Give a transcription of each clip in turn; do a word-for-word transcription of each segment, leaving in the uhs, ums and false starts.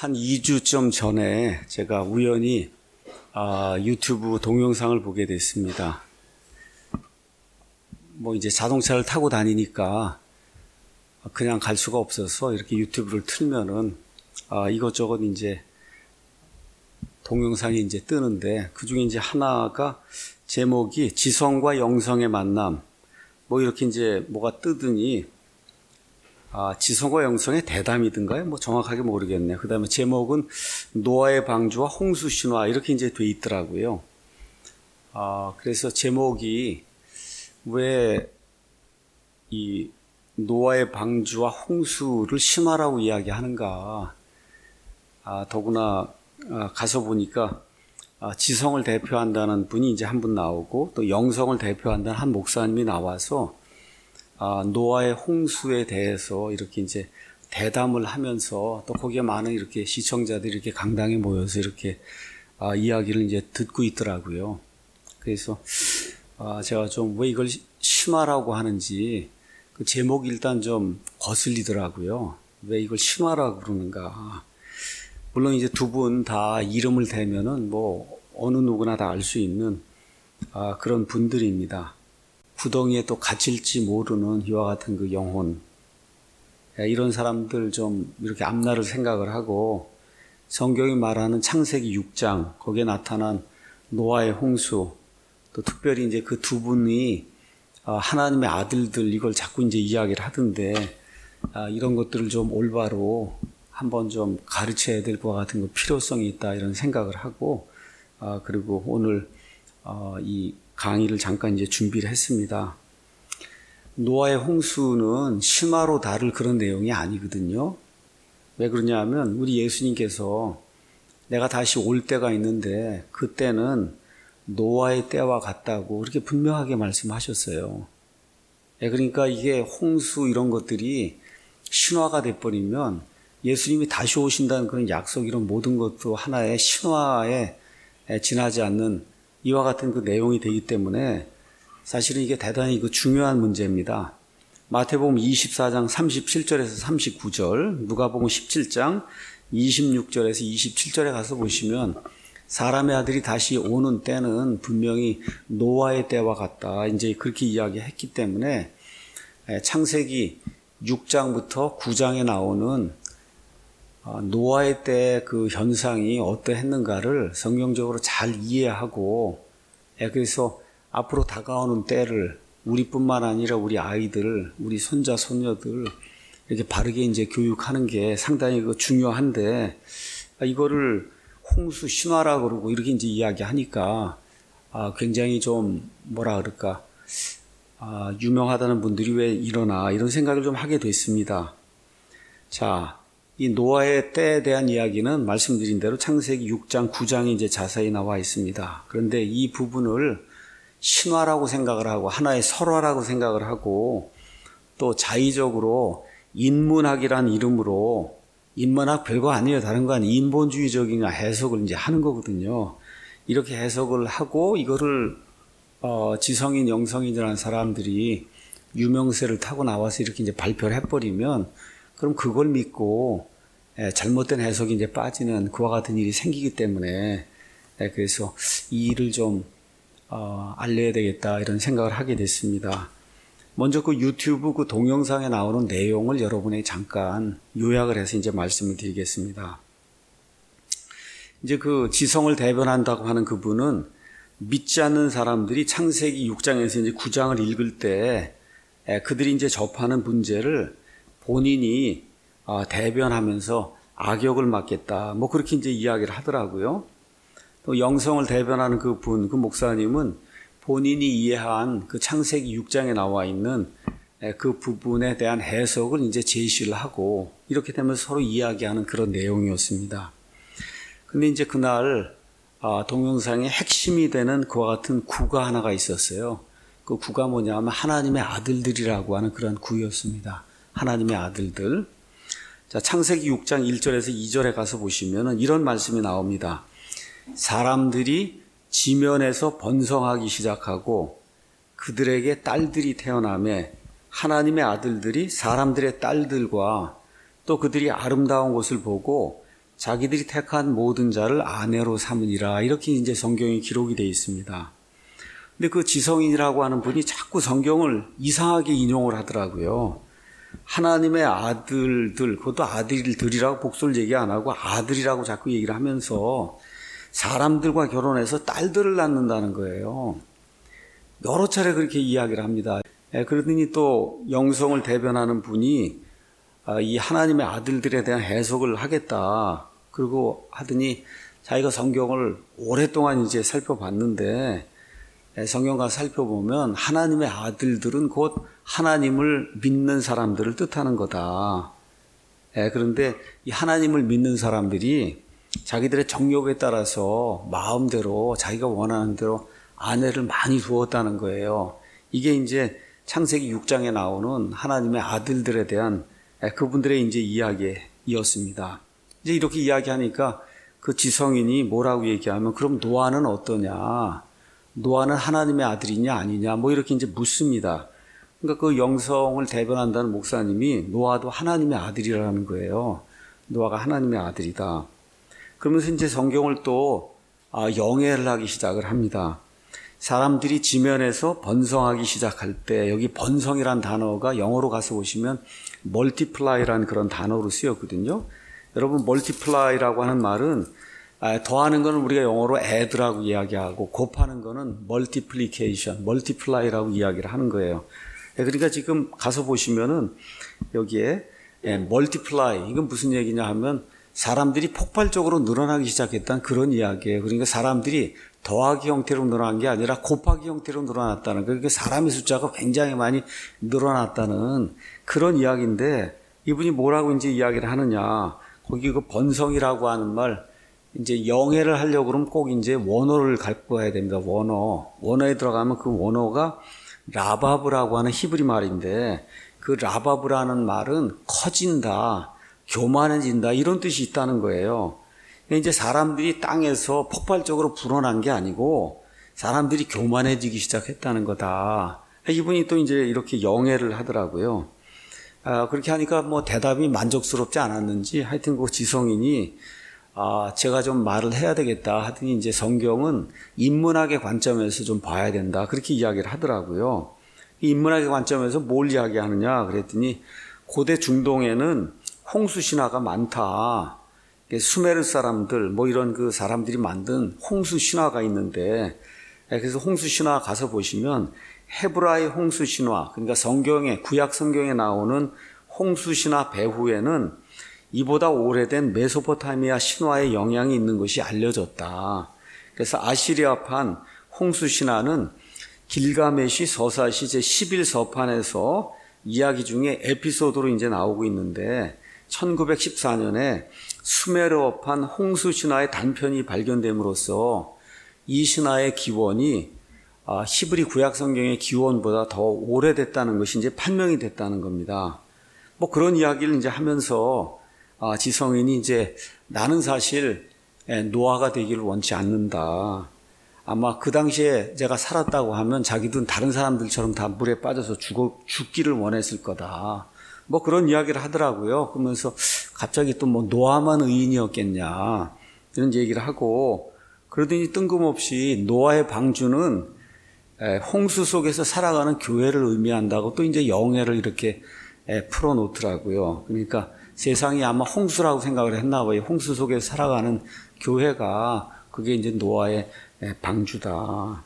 한 이 주쯤 전에 제가 우연히 아, 유튜브 동영상을 보게 됐습니다. 뭐 이제 자동차를 타고 다니니까 그냥 갈 수가 없어서 이렇게 유튜브를 틀면은 아, 이것저것 이제 동영상이 이제 뜨는데 그 중에 이제 하나가 제목이 지성과 영성의 만남 뭐 이렇게 이제 뭐가 뜨더니 아, 지성과 영성의 대담이든가요? 뭐 정확하게 모르겠네요. 그 다음에 제목은 노아의 방주와 홍수 신화 이렇게 이제 돼 있더라고요. 아, 그래서 제목이 왜 이 노아의 방주와 홍수를 신화라고 이야기하는가. 아, 더구나 아, 가서 보니까 아, 지성을 대표한다는 분이 이제 한 분 나오고 또 영성을 대표한다는 한 목사님이 나와서 아, 노아의 홍수에 대해서 이렇게 이제 대담을 하면서 또 거기에 많은 이렇게 시청자들이 이렇게 강당에 모여서 이렇게 아, 이야기를 이제 듣고 있더라고요. 그래서 아, 제가 좀 왜 이걸 신화라고 하는지 그 제목이 일단 좀 거슬리더라고요. 왜 이걸 신화라고 그러는가. 물론 이제 두 분 다 이름을 대면은 뭐 어느 누구나 다 알 수 있는 아, 그런 분들입니다. 구덩이에 또 갇힐지 모르는 이와 같은 그 영혼. 이런 사람들 좀 이렇게 앞날을 생각을 하고 성경이 말하는 창세기 육 장 거기에 나타난 노아의 홍수 또 특별히 이제 그 두 분이 하나님의 아들들 이걸 자꾸 이제 이야기를 하던데 이런 것들을 좀 올바로 한번 좀 가르쳐야 될 것 같은 그 필요성이 있다 이런 생각을 하고 그리고 오늘 이 강의를 잠깐 이제 준비를 했습니다. 노아의 홍수는 신화로 다룰 그런 내용이 아니거든요. 왜 그러냐 하면 우리 예수님께서 내가 다시 올 때가 있는데 그때는 노아의 때와 같다고 그렇게 분명하게 말씀하셨어요. 그러니까 이게 홍수 이런 것들이 신화가 돼버리면 예수님이 다시 오신다는 그런 약속 이런 모든 것도 하나의 신화에 지나지 않는 이와 같은 그 내용이 되기 때문에 사실은 이게 대단히 그 중요한 문제입니다. 마태복음 이십사 장 삼십칠 절에서 삼십구 절, 누가복음 십칠 장 이십육 절에서 이십칠 절에 가서 보시면 사람의 아들이 다시 오는 때는 분명히 노아의 때와 같다. 이제 그렇게 이야기했기 때문에 창세기 육 장부터 구 장에 나오는 노아의 때 그 현상이 어떠했는가를 성경적으로 잘 이해하고 그래서 앞으로 다가오는 때를 우리뿐만 아니라 우리 아이들, 우리 손자, 손녀들 이렇게 바르게 이제 교육하는 게 상당히 그 중요한데 이거를 홍수 신화라 그러고 이렇게 이제 이야기하니까 아, 굉장히 좀 뭐라 그럴까 아, 유명하다는 분들이 왜 이러나 이런 생각을 좀 하게 됐습니다. 자, 이 노아의 때에 대한 이야기는 말씀드린 대로 창세기 육 장, 구 장이 이제 자세히 나와 있습니다. 그런데 이 부분을 신화라고 생각을 하고 하나의 설화라고 생각을 하고 또 자의적으로 인문학이란 이름으로 인문학 별거 아니에요. 다른 거 아니에요. 인본주의적인 해석을 이제 하는 거거든요. 이렇게 해석을 하고 이거를 어, 지성인, 영성인이라는 사람들이 유명세를 타고 나와서 이렇게 이제 발표를 해버리면 그럼 그걸 믿고 예, 잘못된 해석이 이제 빠지는 그와 같은 일이 생기기 때문에 예, 그래서 이 일을 좀 어, 알려야 되겠다 이런 생각을 하게 됐습니다. 먼저 그 유튜브 그 동영상에 나오는 내용을 여러분에게 잠깐 요약을 해서 이제 말씀을 드리겠습니다. 이제 그 지성을 대변한다고 하는 그분은 믿지 않는 사람들이 창세기 육 장에서 이제 구 장을 읽을 때 예, 그들이 이제 접하는 문제를 본인이 대변하면서 악역을 맡겠다. 뭐 그렇게 이제 이야기를 하더라고요. 또 영성을 대변하는 그 분, 그 목사님은 본인이 이해한 그 창세기 육 장에 나와 있는 그 부분에 대한 해석을 이제 제시를 하고 이렇게 되면 서로 이야기하는 그런 내용이었습니다. 근데 이제 그날 동영상의 핵심이 되는 그와 같은 구가 하나가 있었어요. 그 구가 뭐냐면 하나님의 아들들이라고 하는 그런 구였습니다. 하나님의 아들들. 자, 창세기 육 장 일 절에서 이 절에 가서 보시면은 이런 말씀이 나옵니다. 사람들이 지면에서 번성하기 시작하고 그들에게 딸들이 태어나며 하나님의 아들들이 사람들의 딸들과 또 그들이 아름다운 것을 보고 자기들이 택한 모든 자를 아내로 삼으리라. 이렇게 이제 성경에 기록이 되어 있습니다. 근데 그 지성인이라고 하는 분이 자꾸 성경을 이상하게 인용을 하더라고요. 하나님의 아들들, 그것도 아들들이라고 복수를 얘기 안 하고 아들이라고 자꾸 얘기를 하면서 사람들과 결혼해서 딸들을 낳는다는 거예요. 여러 차례 그렇게 이야기를 합니다. 그러더니 또 영성을 대변하는 분이 이 하나님의 아들들에 대한 해석을 하겠다. 그리고 하더니 자기가 성경을 오랫동안 이제 살펴봤는데 성경과 살펴보면 하나님의 아들들은 곧 하나님을 믿는 사람들을 뜻하는 거다. 그런데 이 하나님을 믿는 사람들이 자기들의 정욕에 따라서 마음대로 자기가 원하는 대로 아내를 많이 두었다는 거예요. 이게 이제 창세기 육 장에 나오는 하나님의 아들들에 대한 그분들의 이제 이야기였습니다. 이제 이렇게 이야기하니까 그 지성인이 뭐라고 얘기하면 그럼 노아는 어떠냐? 노아는 하나님의 아들이냐 아니냐? 뭐 이렇게 이제 묻습니다. 그러니까 그 영성을 대변한다는 목사님이 노아도 하나님의 아들이라는 거예요. 노아가 하나님의 아들이다. 그러면서 이제 성경을 또 영해를 하기 시작을 합니다. 사람들이 지면에서 번성하기 시작할 때 여기 번성이란 단어가 영어로 가서 보시면 multiply라는 그런 단어로 쓰였거든요. 여러분 multiply라고 하는 말은 더하는 거는 우리가 영어로 add라고 이야기하고 곱하는 거는 multiplication, multiply라고 이야기를 하는 거예요. 그러니까 지금 가서 보시면은 여기에 multiply 이건 무슨 얘기냐 하면 사람들이 폭발적으로 늘어나기 시작했다는 그런 이야기예요. 그러니까 사람들이 더하기 형태로 늘어난 게 아니라 곱하기 형태로 늘어났다는, 그러니까 사람의 숫자가 굉장히 많이 늘어났다는 그런 이야기인데 이분이 뭐라고 이제 이야기를 하느냐. 거기 그 번성이라고 하는 말, 이제 영해를 하려고 그러면 꼭 이제 원어를 갖고 와야 됩니다. 원어. 원어에 들어가면 그 원어가 라바브라고 하는 히브리 말인데 그 라바브라는 말은 커진다, 교만해진다 이런 뜻이 있다는 거예요. 이제 사람들이 땅에서 폭발적으로 불어난 게 아니고 사람들이 교만해지기 시작했다는 거다. 이분이 또 이제 이렇게 영해를 하더라고요. 아, 그렇게 하니까 뭐 대답이 만족스럽지 않았는지 하여튼 그 지성인이 아, 제가 좀 말을 해야 되겠다 하더니 이제 성경은 인문학의 관점에서 좀 봐야 된다. 그렇게 이야기를 하더라고요. 인문학의 관점에서 뭘 이야기하느냐 그랬더니 고대 중동에는 홍수 신화가 많다. 수메르 사람들, 뭐 이런 그 사람들이 만든 홍수 신화가 있는데, 그래서 홍수 신화 가서 보시면 헤브라이 홍수 신화, 그러니까 성경에, 구약 성경에 나오는 홍수 신화 배후에는 이보다 오래된 메소포타미아 신화의 영향이 있는 것이 알려졌다. 그래서 아시리아판 홍수 신화는 길가메시 서사시 제십일 서판에서 이야기 중에 에피소드로 이제 나오고 있는데 천구백십사 년에 수메르어판 홍수 신화의 단편이 발견됨으로써 이 신화의 기원이 히브리 구약 성경의 기원보다 더 오래됐다는 것이 이제 판명이 됐다는 겁니다. 뭐 그런 이야기를 이제 하면서 지성인이 이제 나는 사실 노아가 되기를 원치 않는다. 아마 그 당시에 제가 살았다고 하면 자기도 다른 사람들처럼 다 물에 빠져서 죽어, 죽기를 원했을 거다. 뭐 그런 이야기를 하더라고요. 그러면서 갑자기 또 뭐 노아만 의인이었겠냐 이런 얘기를 하고 그러더니 뜬금없이 노아의 방주는 홍수 속에서 살아가는 교회를 의미한다고 또 이제 영해를 이렇게 풀어놓더라고요. 그러니까 세상이 아마 홍수라고 생각을 했나 봐요. 홍수 속에서 살아가는 교회가 그게 이제 노아의 방주다.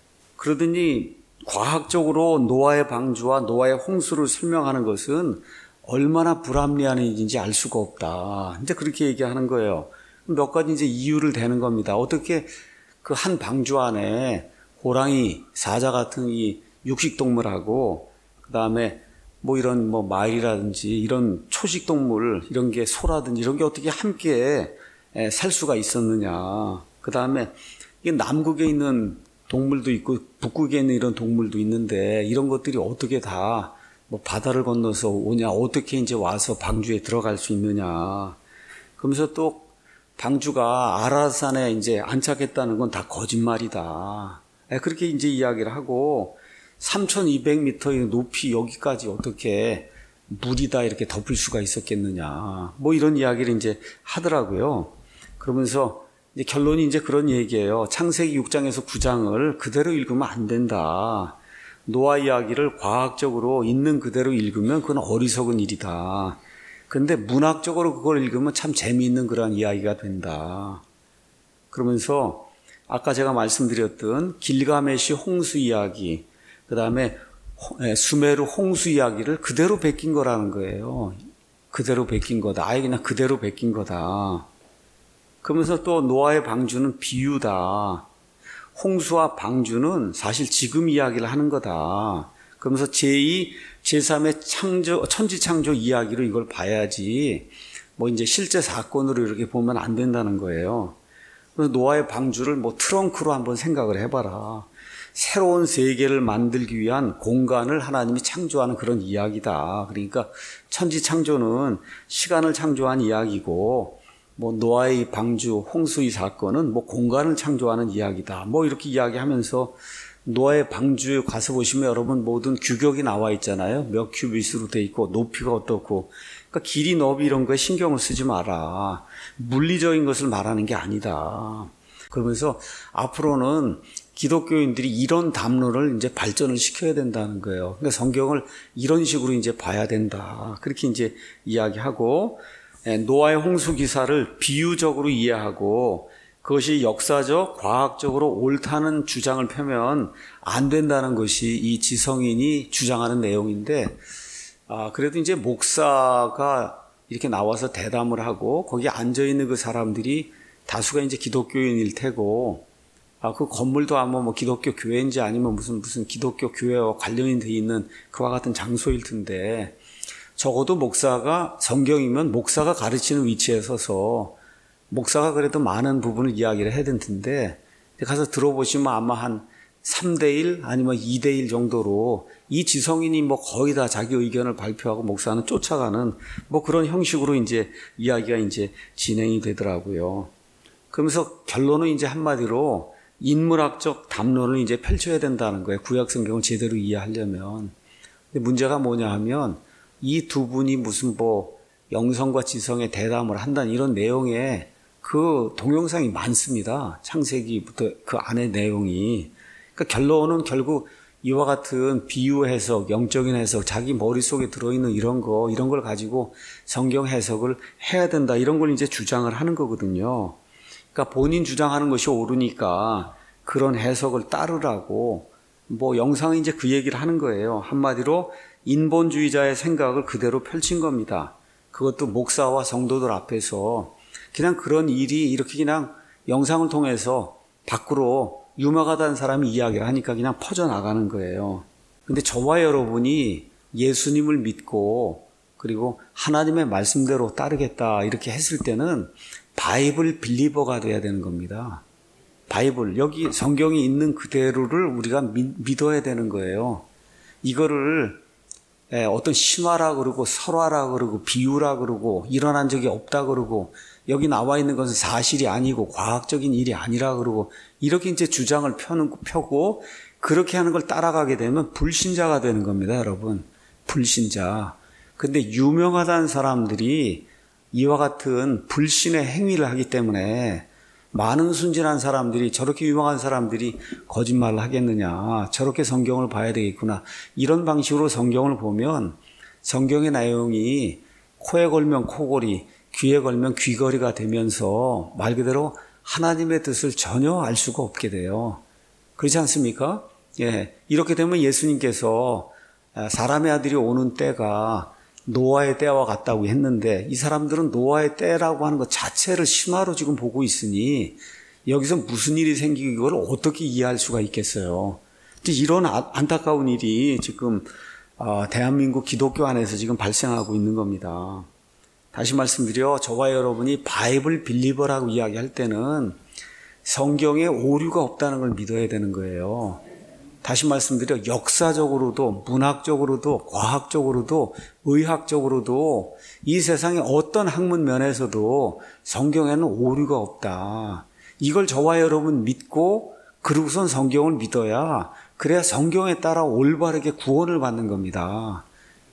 그러더니 과학적으로 노아의 방주와 노아의 홍수를 설명하는 것은 얼마나 불합리한 일인지 알 수가 없다. 이제 그렇게 얘기하는 거예요. 몇 가지 이제 이유를 대는 겁니다. 어떻게 그 한 방주 안에 호랑이, 사자 같은 이 육식동물하고 그 다음에 뭐 이런 뭐 말이라든지 이런 초식동물, 이런 게 소라든지 이런 게 어떻게 함께 살 수가 있었느냐. 그 다음에 이게 남극에 있는 동물도 있고 북극에 있는 이런 동물도 있는데 이런 것들이 어떻게 다 뭐 바다를 건너서 오냐, 어떻게 이제 와서 방주에 들어갈 수 있느냐. 그러면서 또 방주가 아라산에 이제 안착했다는 건 다 거짓말이다. 그렇게 이제 이야기를 하고 삼천이백 미터의 높이 여기까지 어떻게 물이다 이렇게 덮을 수가 있었겠느냐. 뭐 이런 이야기를 이제 하더라고요. 그러면서 이제 결론이 이제 그런 얘기예요. 창세기 육 장에서 구 장을 그대로 읽으면 안 된다. 노아 이야기를 과학적으로 있는 그대로 읽으면 그건 어리석은 일이다. 근데 문학적으로 그걸 읽으면 참 재미있는 그런 이야기가 된다. 그러면서 아까 제가 말씀드렸던 길가메시 홍수 이야기, 그 다음에 수메르 홍수 이야기를 그대로 베낀 거라는 거예요. 그대로 베낀 거다. 아예 그냥 그대로 베낀 거다. 그러면서 또 노아의 방주는 비유다. 홍수와 방주는 사실 지금 이야기를 하는 거다. 그러면서 제이, 제삼의 창조, 천지창조 이야기로 이걸 봐야지 뭐 이제 실제 사건으로 이렇게 보면 안 된다는 거예요. 그래서 노아의 방주를 뭐 트렁크로 한번 생각을 해봐라. 새로운 세계를 만들기 위한 공간을 하나님이 창조하는 그런 이야기다. 그러니까 천지창조는 시간을 창조한 이야기고 뭐 노아의 방주, 홍수의 사건은 뭐 공간을 창조하는 이야기다. 뭐 이렇게 이야기하면서 노아의 방주에 가서 보시면 여러분 모든 규격이 나와 있잖아요. 몇 큐빗으로 돼 있고 높이가 어떻고. 그러니까 길이, 너비 이런 거에 신경을 쓰지 마라. 물리적인 것을 말하는 게 아니다. 그러면서 앞으로는 기독교인들이 이런 담론을 이제 발전을 시켜야 된다는 거예요. 그러니까 성경을 이런 식으로 이제 봐야 된다. 그렇게 이제 이야기하고 노아의 홍수 기사를 비유적으로 이해하고 그것이 역사적, 과학적으로 옳다는 주장을 펴면 안 된다는 것이 이 지성인이 주장하는 내용인데, 아, 그래도 이제 목사가 이렇게 나와서 대담을 하고 거기 앉아있는 그 사람들이 다수가 이제 기독교인일 테고, 아, 그 건물도 아마 뭐 기독교 교회인지 아니면 무슨 무슨 기독교 교회와 관련이 돼 있는 그와 같은 장소일 텐데, 적어도 목사가 성경이면 목사가 가르치는 위치에 서서 목사가 그래도 많은 부분을 이야기를 해야 될 텐데 가서 들어보시면 아마 한 삼 대 일 아니면 이 대 일 정도로 이 지성인이 뭐 거의 다 자기 의견을 발표하고 목사는 쫓아가는 뭐 그런 형식으로 이제 이야기가 이제 진행이 되더라고요. 그러면서 결론은 이제 한마디로 인문학적 담론을 이제 펼쳐야 된다는 거예요. 구약 성경을 제대로 이해하려면. 근데 문제가 뭐냐 하면 이 두 분이 무슨 뭐 영성과 지성의 대담을 한다는 이런 내용에 그 동영상이 많습니다. 창세기부터 그 안의 내용이. 그러니까 결론은 결국 이와 같은 비유 해석, 영적인 해석, 자기 머릿속에 들어있는 이런 거, 이런 걸 가지고 성경 해석을 해야 된다. 이런 걸 이제 주장을 하는 거거든요. 그러니까 본인 주장하는 것이 옳으니까 그런 해석을 따르라고 뭐 영상이 이제 그 얘기를 하는 거예요. 한마디로 인본주의자의 생각을 그대로 펼친 겁니다. 그것도 목사와 성도들 앞에서 그냥 그런 일이 이렇게 그냥 영상을 통해서 밖으로 유명하다는 사람이 이야기를 하니까 그냥 퍼져나가는 거예요. 근데 저와 여러분이 예수님을 믿고 그리고 하나님의 말씀대로 따르겠다 이렇게 했을 때는 바이블 빌리버가 돼야 되는 겁니다. 바이블, 여기 성경이 있는 그대로를 우리가 믿, 믿어야 되는 거예요. 이거를 어떤 신화라 그러고 설화라 그러고 비유라 그러고 일어난 적이 없다 그러고 여기 나와 있는 것은 사실이 아니고 과학적인 일이 아니라 그러고 이렇게 이제 주장을 펴는, 펴고 그렇게 하는 걸 따라가게 되면 불신자가 되는 겁니다, 여러분. 불신자. 근데 유명하다는 사람들이 이와 같은 불신의 행위를 하기 때문에 많은 순진한 사람들이 저렇게 유명한 사람들이 거짓말을 하겠느냐, 저렇게 성경을 봐야 되겠구나, 이런 방식으로 성경을 보면 성경의 내용이 코에 걸면 코골이, 귀에 걸면 귀걸이가 되면서 말 그대로 하나님의 뜻을 전혀 알 수가 없게 돼요. 그렇지 않습니까? 예, 이렇게 되면 예수님께서 사람의 아들이 오는 때가 노아의 때와 같다고 했는데 이 사람들은 노아의 때라고 하는 것 자체를 신화로 지금 보고 있으니 여기서 무슨 일이 생기고 이걸 어떻게 이해할 수가 있겠어요. 이런 안타까운 일이 지금 대한민국 기독교 안에서 지금 발생하고 있는 겁니다. 다시 말씀드려 저와 여러분이 바이블 빌리버라고 이야기할 때는 성경에 오류가 없다는 걸 믿어야 되는 거예요. 다시 말씀드려 역사적으로도 문학적으로도 과학적으로도 의학적으로도 이 세상의 어떤 학문 면에서도 성경에는 오류가 없다. 이걸 저와 여러분 믿고 그러고선 성경을 믿어야 그래야 성경에 따라 올바르게 구원을 받는 겁니다.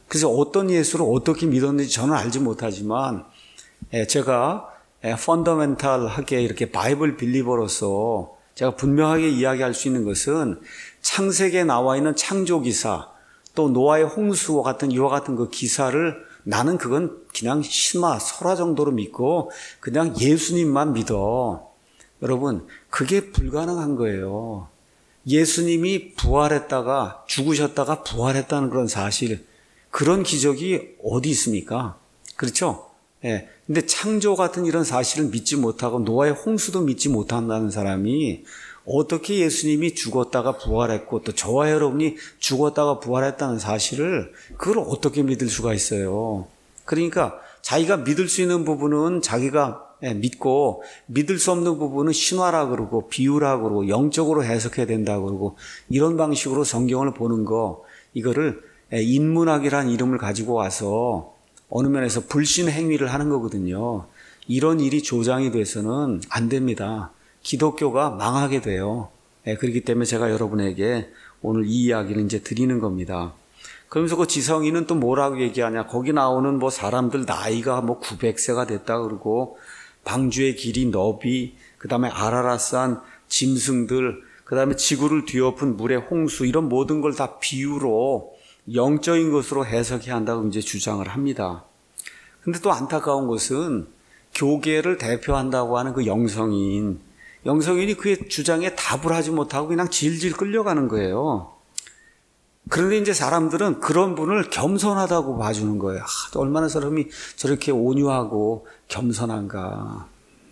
그래서 어떤 예수를 어떻게 믿었는지 저는 알지 못하지만 제가 펀더멘탈하게 이렇게 바이블 빌리버로서 제가 분명하게 이야기할 수 있는 것은 창세기에 나와 있는 창조 기사, 또 노아의 홍수와 같은 이와 같은 그 기사를 나는 그건 그냥 신화, 설화 정도로 믿고 그냥 예수님만 믿어. 여러분, 그게 불가능한 거예요. 예수님이 부활했다가 죽으셨다가 부활했다는 그런 사실, 그런 기적이 어디 있습니까? 그렇죠? 예. 근데 창조 같은 이런 사실을 믿지 못하고 노아의 홍수도 믿지 못한다는 사람이 어떻게 예수님이 죽었다가 부활했고 또 저와 여러분이 죽었다가 부활했다는 사실을 그걸 어떻게 믿을 수가 있어요? 그러니까 자기가 믿을 수 있는 부분은 자기가 믿고 믿을 수 없는 부분은 신화라 그러고 비유라 그러고 영적으로 해석해야 된다 그러고 이런 방식으로 성경을 보는 거, 이거를 인문학이라는 이름을 가지고 와서 어느 면에서 불신 행위를 하는 거거든요. 이런 일이 조장이 돼서는 안 됩니다. 기독교가 망하게 돼요. 예, 그렇기 때문에 제가 여러분에게 오늘 이 이야기를 이제 드리는 겁니다. 그러면서 그 지성이는 또 뭐라고 얘기하냐. 거기 나오는 뭐 사람들 나이가 뭐 구백 세가 됐다 그러고 방주의 길이 너비, 그 다음에 아라라산 짐승들, 그 다음에 지구를 뒤엎은 물의 홍수, 이런 모든 걸 다 비유로 영적인 것으로 해석해야 한다고 이제 주장을 합니다. 근데 또 안타까운 것은 교계를 대표한다고 하는 그 영성인, 영성인이 그의 주장에 답을 하지 못하고 그냥 질질 끌려가는 거예요. 그런데 이제 사람들은 그런 분을 겸손하다고 봐주는 거예요. 아, 얼마나 사람이 저렇게 온유하고 겸손한가.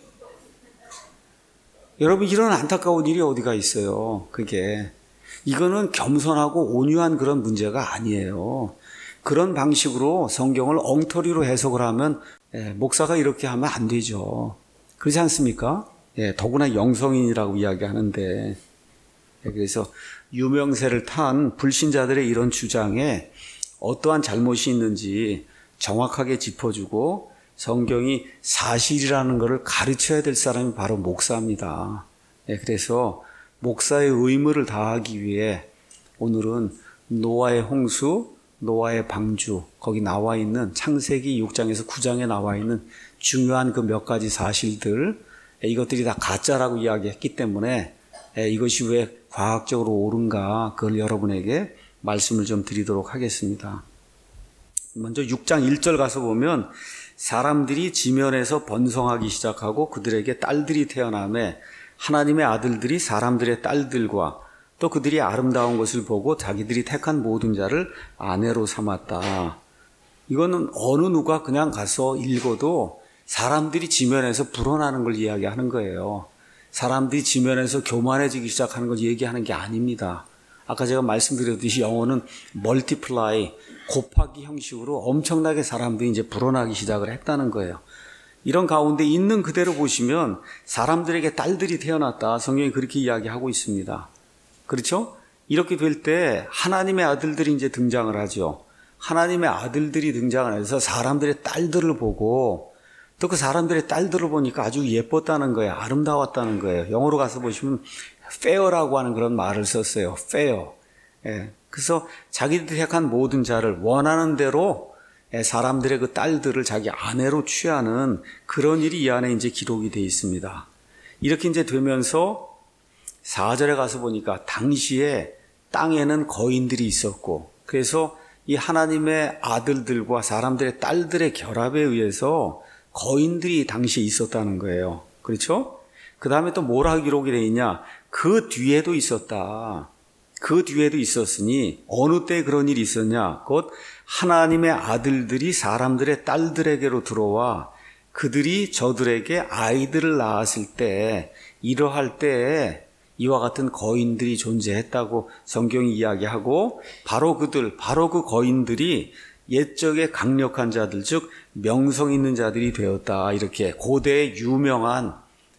여러분, 이런 안타까운 일이 어디가 있어요. 그게. 이거는 겸손하고 온유한 그런 문제가 아니에요. 그런 방식으로 성경을 엉터리로 해석을 하면 예, 목사가 이렇게 하면 안 되죠. 그렇지 않습니까? 예, 더구나 영성인이라고 이야기하는데, 예, 그래서 유명세를 탄 불신자들의 이런 주장에 어떠한 잘못이 있는지 정확하게 짚어주고 성경이 사실이라는 것을 가르쳐야 될 사람이 바로 목사입니다. 예, 그래서 목사의 의무를 다하기 위해 오늘은 노아의 홍수, 노아의 방주, 거기 나와 있는 창세기 육 장에서 구 장에 나와 있는 중요한 그 몇 가지 사실들, 이것들이 다 가짜라고 이야기했기 때문에 이것이 왜 과학적으로 옳은가, 그걸 여러분에게 말씀을 좀 드리도록 하겠습니다. 먼저 육 장 일 절 가서 보면 사람들이 지면에서 번성하기 시작하고 그들에게 딸들이 태어나매 하나님의 아들들이 사람들의 딸들과 또 그들이 아름다운 것을 보고 자기들이 택한 모든 자를 아내로 삼았다. 이거는 어느 누가 그냥 가서 읽어도 사람들이 지면에서 불어나는 걸 이야기하는 거예요. 사람들이 지면에서 교만해지기 시작하는 걸 얘기하는 게 아닙니다. 아까 제가 말씀드렸듯이 영어는 멀티플라이, 곱하기 형식으로 엄청나게 사람들이 이제 불어나기 시작을 했다는 거예요. 이런 가운데 있는 그대로 보시면 사람들에게 딸들이 태어났다. 성경이 그렇게 이야기하고 있습니다. 그렇죠? 이렇게 될 때 하나님의 아들들이 이제 등장을 하죠. 하나님의 아들들이 등장을 해서 사람들의 딸들을 보고 또 그 사람들의 딸들을 보니까 아주 예뻤다는 거예요. 아름다웠다는 거예요. 영어로 가서 보시면 fair라고 하는 그런 말을 썼어요. fair. 예. 그래서 자기들이 택한 모든 자를 원하는 대로 사람들의 그 딸들을 자기 아내로 취하는 그런 일이 이 안에 이제 기록이 되어 있습니다. 이렇게 이제 되면서 사 절에 가서 보니까 당시에 땅에는 거인들이 있었고, 그래서 이 하나님의 아들들과 사람들의 딸들의 결합에 의해서 거인들이 당시에 있었다는 거예요. 그렇죠? 그 다음에 또 뭐라 기록이 되어 있냐? 그 뒤에도 있었다. 그 뒤에도 있었으니 어느 때 그런 일이 있었냐? 곧 하나님의 아들들이 사람들의 딸들에게로 들어와 그들이 저들에게 아이들을 낳았을 때, 이러할 때에 이와 같은 거인들이 존재했다고 성경이 이야기하고, 바로 그들, 바로 그 거인들이 옛적의 강력한 자들, 즉 명성 있는 자들이 되었다. 이렇게 고대의 유명한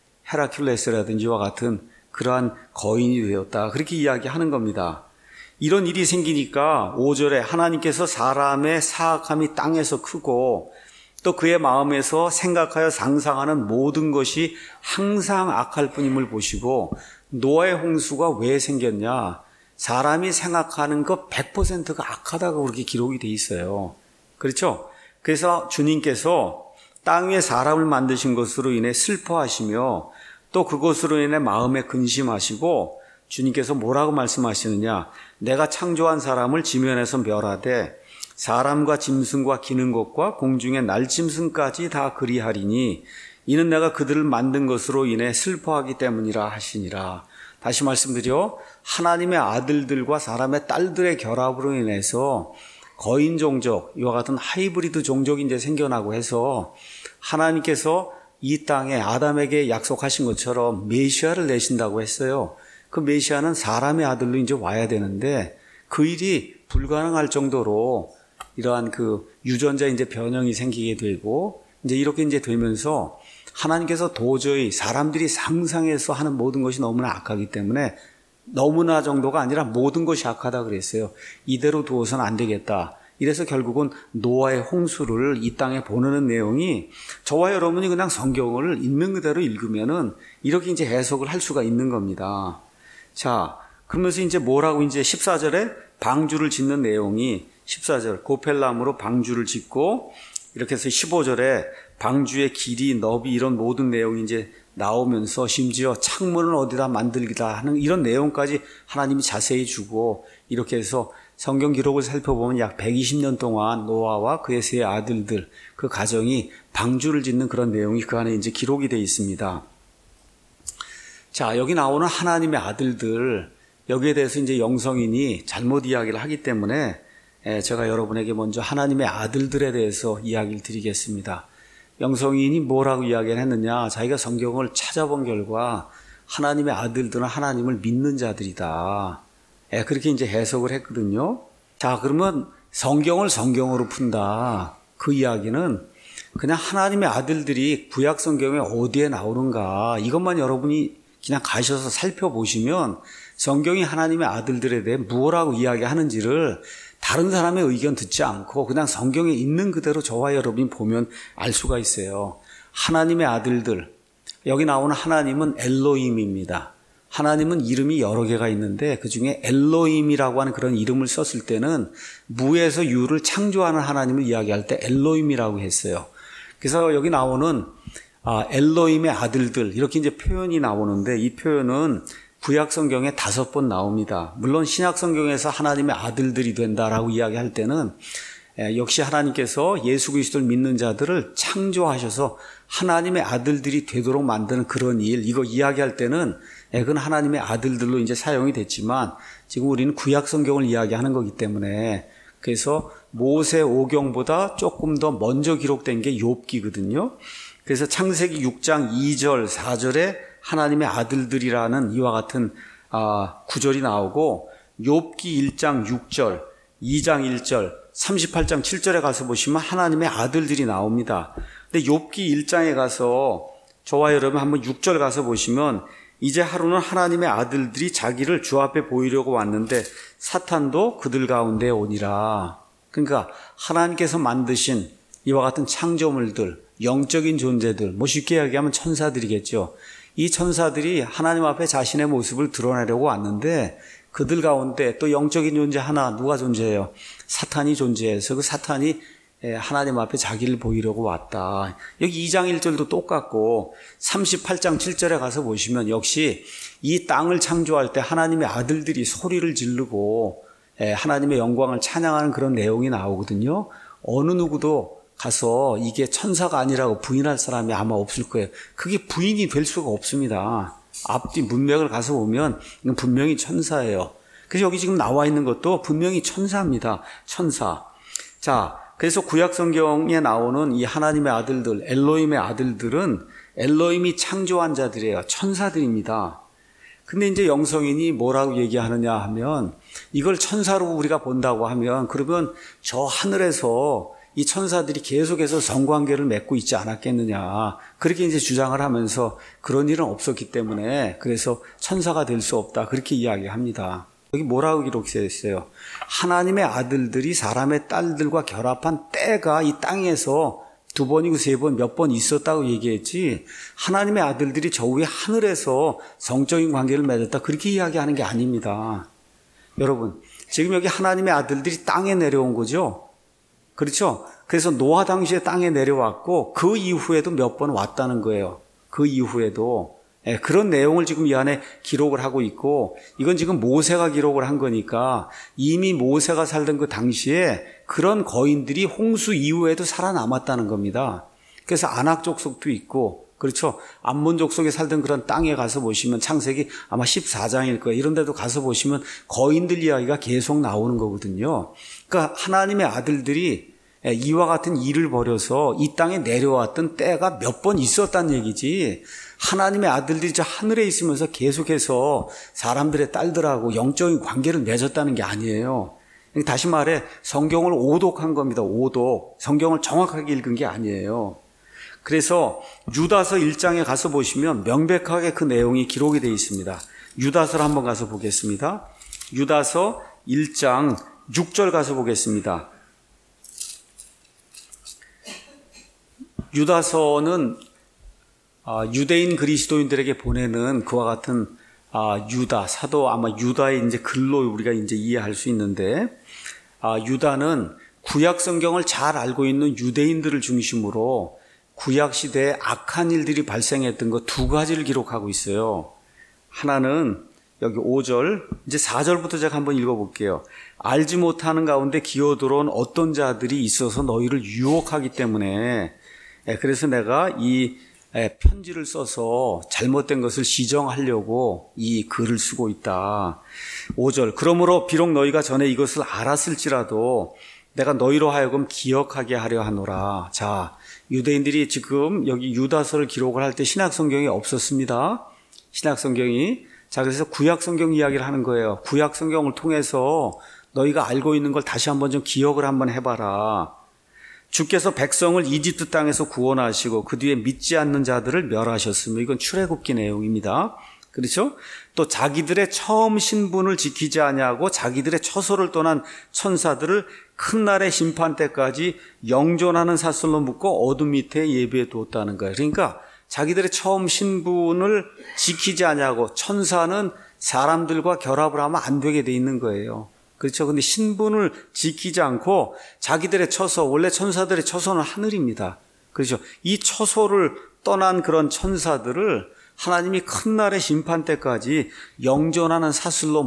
헤라큘레스라든지와 같은 그러한 거인이 되었다. 그렇게 이야기하는 겁니다. 이런 일이 생기니까 오 절에 하나님께서 사람의 사악함이 땅에서 크고 또 그의 마음에서 생각하여 상상하는 모든 것이 항상 악할 뿐임을 보시고, 노아의 홍수가 왜 생겼냐? 사람이 생각하는 것 백 퍼센트가 악하다고 그렇게 기록이 돼 있어요. 그렇죠? 그래서 주님께서 땅 위에 사람을 만드신 것으로 인해 슬퍼하시며 또 그것으로 인해 마음에 근심하시고 주님께서 뭐라고 말씀하시느냐? 내가 창조한 사람을 지면에서 멸하되 사람과 짐승과 기는 것과 공중의 날짐승까지 다 그리하리니 이는 내가 그들을 만든 것으로 인해 슬퍼하기 때문이라 하시니라. 다시 말씀드려 하나님의 아들들과 사람의 딸들의 결합으로 인해서 거인 종족, 이와 같은 하이브리드 종족이 이제 생겨나고 해서 하나님께서 이 땅에 아담에게 약속하신 것처럼 메시아를 내신다고 했어요. 그 메시아는 사람의 아들로 이제 와야 되는데 그 일이 불가능할 정도로 이러한 그 유전자 이제 변형이 생기게 되고 이제 이렇게 이제 되면서 하나님께서 도저히 사람들이 상상해서 하는 모든 것이 너무나 악하기 때문에 너무나 정도가 아니라 모든 것이 악하다 그랬어요. 이대로 두어서는 안 되겠다. 이래서 결국은 노아의 홍수를 이 땅에 보내는 내용이 저와 여러분이 그냥 성경을 있는 그대로 읽으면은 이렇게 이제 해석을 할 수가 있는 겁니다. 자, 그러면서 이제 뭐라고 이제 십사 절에 방주를 짓는 내용이 십사 절 고펠나무로 방주를 짓고 이렇게 해서 십오 절에 방주의 길이, 너비 이런 모든 내용이 이제 나오면서 심지어 창문을 어디다 만들기다 하는 이런 내용까지 하나님이 자세히 주고 이렇게 해서 성경 기록을 살펴보면 약 백이십 년 동안 노아와 그의 세 아들들 그 가정이 방주를 짓는 그런 내용이 그 안에 이제 기록이 되어 있습니다. 자, 여기 나오는 하나님의 아들들 여기에 대해서 이제 영성인이 잘못 이야기를 하기 때문에 제가 여러분에게 먼저 하나님의 아들들에 대해서 이야기를 드리겠습니다. 영성인이 뭐라고 이야기를 했느냐? 자기가 성경을 찾아본 결과 하나님의 아들들은 하나님을 믿는 자들이다. 예, 그렇게 이제 해석을 했거든요. 자, 그러면 성경을 성경으로 푼다. 그 이야기는 그냥 하나님의 아들들이 구약 성경에 어디에 나오는가 이것만 여러분이 그냥 가셔서 살펴보시면 성경이 하나님의 아들들에 대해 무엇라고 이야기하는지를 다른 사람의 의견 듣지 않고 그냥 성경에 있는 그대로 저와 여러분이 보면 알 수가 있어요. 하나님의 아들들, 여기 나오는 하나님은 엘로힘입니다. 하나님은 이름이 여러 개가 있는데 그중에 엘로힘이라고 하는 그런 이름을 썼을 때는 무에서 유를 창조하는 하나님을 이야기할 때 엘로힘이라고 했어요. 그래서 여기 나오는 아, 엘로힘의 아들들 이렇게 이제 표현이 나오는데 이 표현은 구약 성경에 다섯 번 나옵니다. 물론 신약 성경에서 하나님의 아들들이 된다라고 이야기할 때는 역시 하나님께서 예수 그리스도를 믿는 자들을 창조하셔서 하나님의 아들들이 되도록 만드는 그런 일, 이거 이야기할 때는 그건 하나님의 아들들로 이제 사용이 됐지만 지금 우리는 구약 성경을 이야기하는 거기 때문에 그래서 모세 오경보다 조금 더 먼저 기록된 게 욥기거든요. 그래서 창세기 육 장 이 절 사 절에 하나님의 아들들이라는 이와 같은 아, 구절이 나오고 욥기 일 장 육 절, 이 장 일 절, 삼십팔 장 칠 절에 가서 보시면 하나님의 아들들이 나옵니다. 근데 욥기 일 장에 가서 저와 여러분 한번 육 절 가서 보시면 이제 하루는 하나님의 아들들이 자기를 주 앞에 보이려고 왔는데 사탄도 그들 가운데 오니라. 그러니까 하나님께서 만드신 이와 같은 창조물들, 영적인 존재들, 뭐 쉽게 이야기하면 천사들이겠죠. 이 천사들이 하나님 앞에 자신의 모습을 드러내려고 왔는데 그들 가운데 또 영적인 존재 하나 누가 존재해요? 사탄이 존재해서 그 사탄이 하나님 앞에 자기를 보이려고 왔다. 여기 이 장 일 절도 똑같고 삼십팔 장 칠 절에 가서 보시면 역시 이 땅을 창조할 때 하나님의 아들들이 소리를 지르고 하나님의 영광을 찬양하는 그런 내용이 나오거든요. 어느 누구도 가서 이게 천사가 아니라고 부인할 사람이 아마 없을 거예요. 그게 부인이 될 수가 없습니다. 앞뒤 문맥을 가서 보면 이건 분명히 천사예요. 그래서 여기 지금 나와 있는 것도 분명히 천사입니다. 천사. 자, 그래서 구약 성경에 나오는 이 하나님의 아들들, 엘로힘의 아들들은 엘로힘이 창조한 자들이에요. 천사들입니다. 근데 이제 영성인이 뭐라고 얘기하느냐 하면 이걸 천사로 우리가 본다고 하면 그러면 저 하늘에서 이 천사들이 계속해서 성관계를 맺고 있지 않았겠느냐. 그렇게 이제 주장을 하면서 그런 일은 없었기 때문에 그래서 천사가 될 수 없다. 그렇게 이야기합니다. 여기 뭐라고 기록되어 있어요? 하나님의 아들들이 사람의 딸들과 결합한 때가 이 땅에서 두 번이고 세 번, 몇 번 있었다고 얘기했지 하나님의 아들들이 저 위에 하늘에서 성적인 관계를 맺었다. 그렇게 이야기하는 게 아닙니다. 여러분, 지금 여기 하나님의 아들들이 땅에 내려온 거죠? 그렇죠? 그래서 노아 당시에 땅에 내려왔고 그 이후에도 몇 번 왔다는 거예요. 그 이후에도. 예, 그런 내용을 지금 이 안에 기록을 하고 있고, 이건 지금 모세가 기록을 한 거니까 이미 모세가 살던 그 당시에 그런 거인들이 홍수 이후에도 살아남았다는 겁니다. 그래서 아낙 족속도 있고, 그렇죠? 암몬 족속에 살던 그런 땅에 가서 보시면 창세기 아마 십사 장일 거예요. 이런 데도 가서 보시면 거인들 이야기가 계속 나오는 거거든요. 그러니까 하나님의 아들들이 이와 같은 일을 벌여서 이 땅에 내려왔던 때가 몇 번 있었다는 얘기지, 하나님의 아들들이 저 하늘에 있으면서 계속해서 사람들의 딸들하고 영적인 관계를 맺었다는 게 아니에요. 다시 말해 성경을 오독한 겁니다. 오독. 성경을 정확하게 읽은 게 아니에요. 그래서 유다서 일 장에 가서 보시면 명백하게 그 내용이 기록이 되어 있습니다. 유다서를 한번 가서 보겠습니다. 유다서 일 장 육 절 가서 보겠습니다. 유다서는 유대인 그리스도인들에게 보내는 그와 같은 유다, 사도 아마 유다의 이제 글로 우리가 이제 이해할 수 있는데, 유다는 구약 성경을 잘 알고 있는 유대인들을 중심으로 구약 시대에 악한 일들이 발생했던 것 두 가지를 기록하고 있어요. 하나는 여기 오 절, 이제 사 절부터 제가 한번 읽어볼게요. 알지 못하는 가운데 기어들어온 어떤 자들이 있어서 너희를 유혹하기 때문에, 그래서 내가 이 편지를 써서 잘못된 것을 시정하려고 이 글을 쓰고 있다. 오 절, 그러므로 비록 너희가 전에 이것을 알았을지라도 내가 너희로 하여금 기억하게 하려 하노라. 자, 유대인들이 지금 여기 유다서를 기록을 할 때 신약성경이 없었습니다. 신약성경이. 자, 그래서 구약성경 이야기를 하는 거예요. 구약성경을 통해서 너희가 알고 있는 걸 다시 한번 좀 기억을 한번 해봐라. 주께서 백성을 이집트 땅에서 구원하시고 그 뒤에 믿지 않는 자들을 멸하셨으며, 이건 출애굽기 내용입니다. 그렇죠? 또 자기들의 처음 신분을 지키지 아니하고 자기들의 처소를 떠난 천사들을 큰 날의 심판 때까지 영존하는 사슬로 묶고 어둠 밑에 예비해 두었다는 거예요. 그러니까 자기들의 처음 신분을 지키지 아니하고, 천사는 사람들과 결합을 하면 안 되게 돼 있는 거예요. 그렇죠? 근데 신분을 지키지 않고 자기들의 처소, 원래 천사들의 처소는 하늘입니다. 그렇죠? 이 처소를 떠난 그런 천사들을 하나님이 큰 날의 심판 때까지 영존하는 사슬로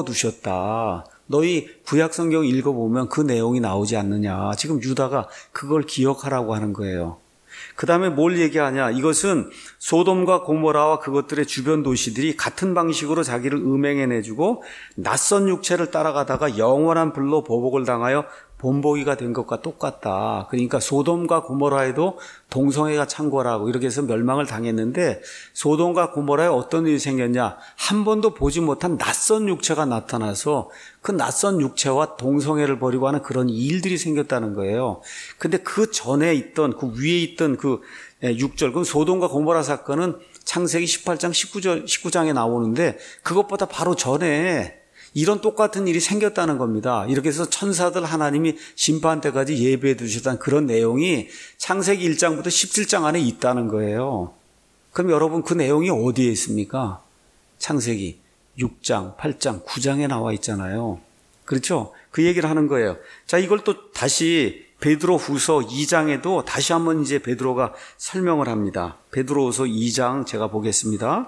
묶어두셨다. 너희 구약성경 읽어보면 그 내용이 나오지 않느냐. 지금 유다가 그걸 기억하라고 하는 거예요. 그 다음에 뭘 얘기하냐. 이것은 소돔과 고모라와 그것들의 주변 도시들이 같은 방식으로 자기를 음행해내주고 낯선 육체를 따라가다가 영원한 불로 보복을 당하여 본보기가 된 것과 똑같다. 그러니까 소돔과 고모라에도 동성애가 창궐하고 이렇게 해서 멸망을 당했는데, 소돔과 고모라에 어떤 일이 생겼냐. 한 번도 보지 못한 낯선 육체가 나타나서 그 낯선 육체와 동성애를 벌이고 하는 그런 일들이 생겼다는 거예요. 근데 그 전에 있던, 그 위에 있던 그 육 절, 그 소돔과 고모라 사건은 창세기 십팔 장 십구 절, 십구 장에 나오는데 그것보다 바로 전에 이런 똑같은 일이 생겼다는 겁니다. 이렇게 해서 천사들 하나님이 심판 때까지 예배해 두셨다는 그런 내용이 창세기 일 장부터 십칠 장 안에 있다는 거예요. 그럼 여러분, 그 내용이 어디에 있습니까? 창세기 육 장, 팔 장, 구 장에 나와 있잖아요. 그렇죠? 그 얘기를 하는 거예요. 자, 이걸 또 다시 베드로 후서 이 장에도 다시 한번 이제 베드로가 설명을 합니다. 베드로 후서 이 장 제가 보겠습니다.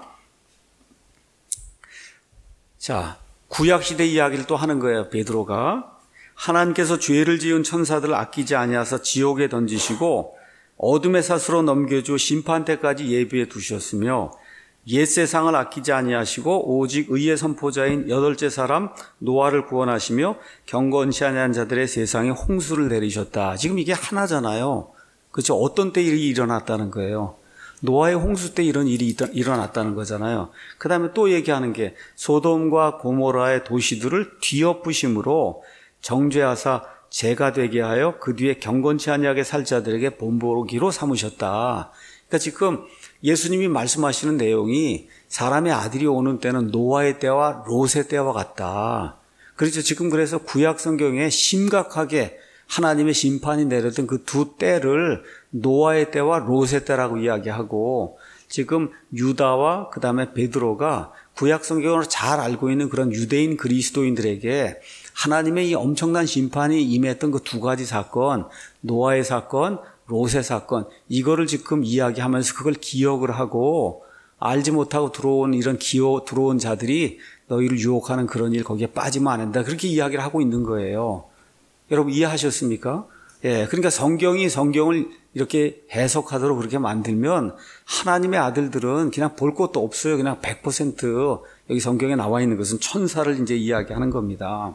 자, 구약시대 이야기를 또 하는 거예요. 베드로가 하나님께서 죄를 지은 천사들을 아끼지 아니하사 지옥에 던지시고 어둠의 사슬로 넘겨주 심판 때까지 예비해 두셨으며, 옛 세상을 아끼지 아니하시고 오직 의의 선포자인 여덟째 사람 노아를 구원하시며 경건치 아니한 자들의 세상에 홍수를 내리셨다. 지금 이게 하나잖아요. 그렇죠? 어떤 때 일이 일어났다는 거예요. 노아의 홍수 때 이런 일이 일어났다는 거잖아요. 그 다음에 또 얘기하는 게 소돔과 고모라의 도시들을 뒤엎으심으로 정죄하사 죄가 되게 하여 그 뒤에 경건치 아니하게 살 자들에게 본보기로 삼으셨다. 그러니까 지금 예수님이 말씀하시는 내용이 사람의 아들이 오는 때는 노아의 때와 롯의 때와 같다. 그렇죠. 지금 그래서 구약 성경에 심각하게 하나님의 심판이 내렸던 그 두 때를 노아의 때와 롯의 때라고 이야기하고, 지금 유다와 그 다음에 베드로가 구약 성경으로 잘 알고 있는 그런 유대인 그리스도인들에게 하나님의 이 엄청난 심판이 임했던 그 두 가지 사건, 노아의 사건, 롯의 사건, 이거를 지금 이야기하면서 그걸 기억을 하고 알지 못하고 들어온 이런 기어 들어온 자들이 너희를 유혹하는 그런 일 거기에 빠지면 안 된다. 그렇게 이야기를 하고 있는 거예요. 여러분 이해하셨습니까? 예, 그러니까 성경이 성경을 이렇게 해석하도록 그렇게 만들면 하나님의 아들들은 그냥 볼 것도 없어요. 그냥 백 퍼센트 여기 성경에 나와 있는 것은 천사를 이제 이야기하는 겁니다.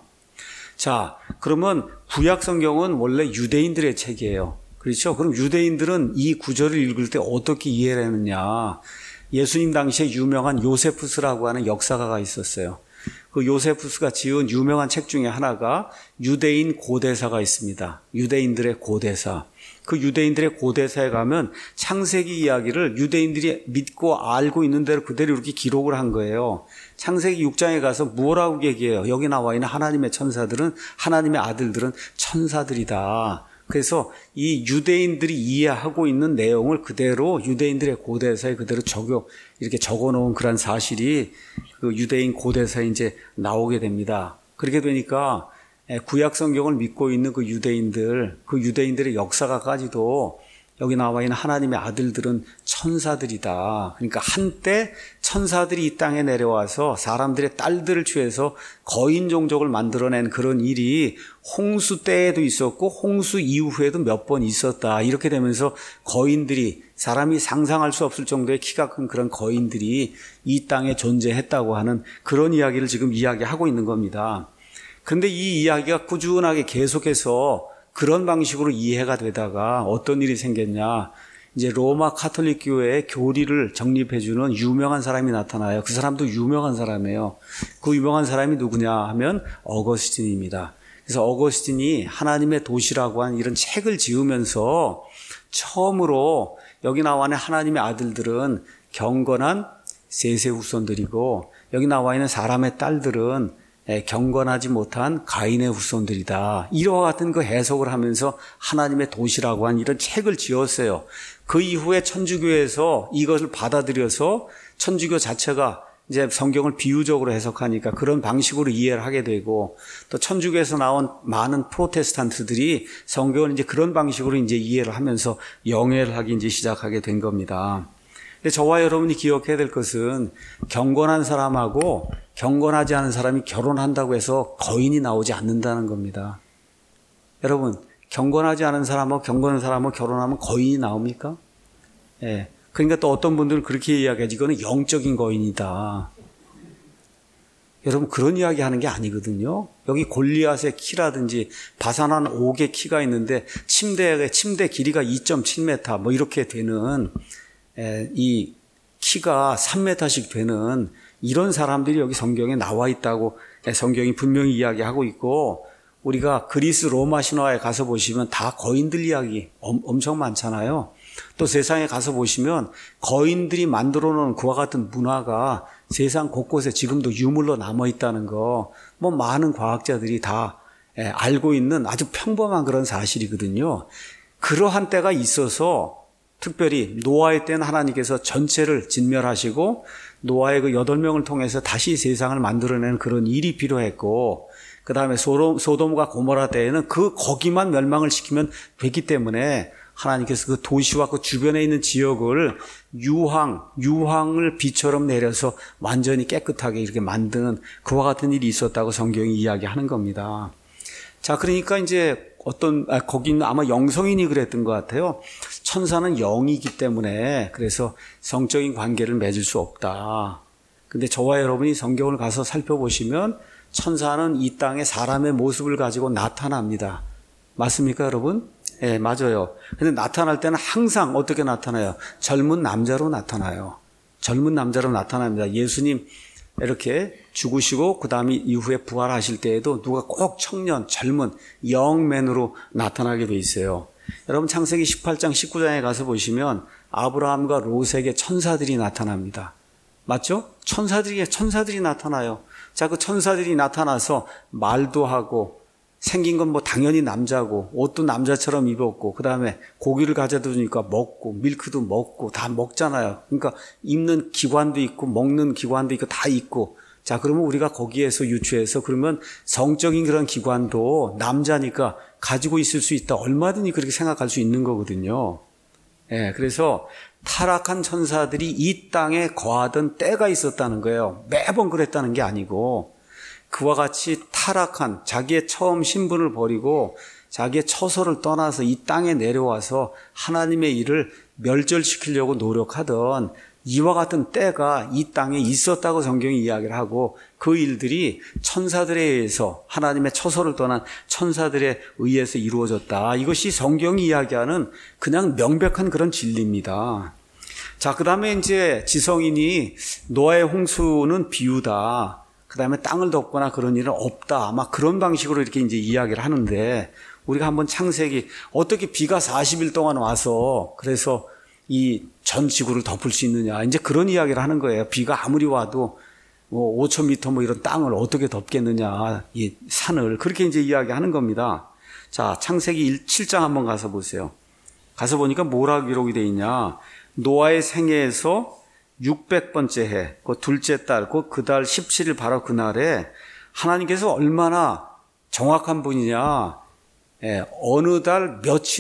자, 그러면 구약 성경은 원래 유대인들의 책이에요. 그렇죠? 그럼 유대인들은 이 구절을 읽을 때 어떻게 이해를 했느냐? 예수님 당시에 유명한 요세푸스라고 하는 역사가가 있었어요. 그 요세푸스가 지은 유명한 책 중에 하나가 유대인 고대사가 있습니다. 유대인들의 고대사. 그 유대인들의 고대사에 가면 창세기 이야기를 유대인들이 믿고 알고 있는 대로 그대로 이렇게 기록을 한 거예요. 창세기 육 장에 가서 뭐라고 얘기해요? 여기 나와 있는 하나님의 천사들은, 하나님의 아들들은 천사들이다. 그래서 이 유대인들이 이해하고 있는 내용을 그대로 유대인들의 고대사에 그대로 적용, 이렇게 적어 놓은 그런 사실이 그 유대인 고대사에 이제 나오게 됩니다. 그렇게 되니까 구약 성경을 믿고 있는 그 유대인들, 그 유대인들의 역사가까지도 여기 나와 있는 하나님의 아들들은 천사들이다. 그러니까 한때 천사들이 이 땅에 내려와서 사람들의 딸들을 취해서 거인 종족을 만들어낸 그런 일이 홍수 때에도 있었고 홍수 이후에도 몇 번 있었다. 이렇게 되면서 거인들이, 사람이 상상할 수 없을 정도의 키가 큰 그런 거인들이 이 땅에 존재했다고 하는 그런 이야기를 지금 이야기하고 있는 겁니다. 그런데 이 이야기가 꾸준하게 계속해서 그런 방식으로 이해가 되다가 어떤 일이 생겼냐. 이제 로마 카톨릭 교회의 교리를 정립해주는 유명한 사람이 나타나요. 그 사람도 유명한 사람이에요. 그 유명한 사람이 누구냐 하면 어거스틴입니다. 그래서 어거스틴이 하나님의 도시라고 하는 이런 책을 지으면서 처음으로 여기 나와 있는 하나님의 아들들은 경건한 셋의 후손들이고 여기 나와 있는 사람의 딸들은 경건하지 못한 가인의 후손들이다. 이와 같은 그 해석을 하면서 하나님의 도시라고 한 이런 책을 지었어요. 그 이후에 천주교에서 이것을 받아들여서 천주교 자체가 이제 성경을 비유적으로 해석하니까 그런 방식으로 이해를 하게 되고 또 천주교에서 나온 많은 프로테스탄트들이 성경을 이제 그런 방식으로 이제 이해를 하면서 영해를 하기 이제 시작하게 된 겁니다. 근데 저와 여러분이 기억해야 될 것은 경건한 사람하고 경건하지 않은 사람이 결혼한다고 해서 거인이 나오지 않는다는 겁니다. 여러분, 경건하지 않은 사람하고 경건한 사람하고 결혼하면 거인이 나옵니까? 예. 그러니까 또 어떤 분들은 그렇게 이야기하지. 이거는 영적인 거인이다. 여러분, 그런 이야기 하는 게 아니거든요. 여기 골리앗의 키라든지 바산한 옥의 키가 있는데 침대, 침대 길이가 이 점 칠 미터 뭐 이렇게 되는 이 키가 삼 미터씩 되는 이런 사람들이 여기 성경에 나와 있다고 성경이 분명히 이야기하고 있고 우리가 그리스 로마 신화에 가서 보시면 다 거인들 이야기 엄청 많잖아요. 또 세상에 가서 보시면 거인들이 만들어 놓은 그와 같은 문화가 세상 곳곳에 지금도 유물로 남아 있다는 거 뭐 많은 과학자들이 다 알고 있는 아주 평범한 그런 사실이거든요. 그러한 때가 있어서 특별히 노아의 때는 하나님께서 전체를 진멸하시고 노아의 그 여덟 명을 통해서 다시 세상을 만들어내는 그런 일이 필요했고 그 다음에 소돔, 소돔과 고모라 때에는 그 거기만 멸망을 시키면 되기 때문에 하나님께서 그 도시와 그 주변에 있는 지역을 유황, 유황을 비처럼 내려서 완전히 깨끗하게 이렇게 만드는 그와 같은 일이 있었다고 성경이 이야기하는 겁니다. 자, 그러니까 이제 어떤, 아, 거기는 아마 영성인이 그랬던 것 같아요. 천사는 영이기 때문에 그래서 성적인 관계를 맺을 수 없다. 근데 저와 여러분이 성경을 가서 살펴보시면 천사는 이 땅에 사람의 모습을 가지고 나타납니다. 맞습니까, 여러분? 예, 네, 맞아요. 근데 나타날 때는 항상 어떻게 나타나요? 젊은 남자로 나타나요. 젊은 남자로 나타납니다. 예수님 이렇게 죽으시고 그 다음에 이후에 부활하실 때에도 누가 꼭 청년, 젊은 영맨으로 나타나게 돼 있어요. 여러분 창세기 십팔 장 십구 장에 가서 보시면 아브라함과 롯에게 천사들이 나타납니다. 맞죠? 천사들이 천사들이 나타나요. 자, 그 천사들이 나타나서 말도 하고 생긴 건 뭐 당연히 남자고 옷도 남자처럼 입었고 그다음에 고기를 가져다 주니까 먹고 밀크도 먹고 다 먹잖아요. 그러니까 입는 기관도 있고 먹는 기관도 있고 다 있고 자 그러면 우리가 거기에서 유추해서 그러면 성적인 그런 기관도 남자니까 가지고 있을 수 있다. 얼마든지 그렇게 생각할 수 있는 거거든요. 예, 그래서 타락한 천사들이 이 땅에 거하던 때가 있었다는 거예요. 매번 그랬다는 게 아니고 그와 같이 타락한 자기의 처음 신분을 버리고 자기의 처소를 떠나서 이 땅에 내려와서 하나님의 일을 멸절시키려고 노력하던 이와 같은 때가 이 땅에 있었다고 성경이 이야기를 하고 그 일들이 천사들에 의해서 하나님의 처소를 떠난 천사들에 의해서 이루어졌다. 이것이 성경이 이야기하는 그냥 명백한 그런 진리입니다. 자, 그 다음에 이제 지성인이 노아의 홍수는 비유다. 그 다음에 땅을 덮거나 그런 일은 없다. 아마 그런 방식으로 이렇게 이제 이야기를 하는데 우리가 한번 창세기 어떻게 비가 사십 일 동안 와서 그래서 이 전 지구를 덮을 수 있느냐. 이제 그런 이야기를 하는 거예요. 비가 아무리 와도 뭐 오천 미터 뭐 이런 땅을 어떻게 덮겠느냐. 이 산을. 그렇게 이제 이야기하는 겁니다. 자, 창세기 칠 장 한번 가서 보세요. 가서 보니까 뭐라고 기록이 되어 있냐. 노아의 생애에서 육백 번째 해, 그 둘째 달, 그 달 십칠 일 바로 그날에 하나님께서 얼마나 정확한 분이냐. 예, 어느 달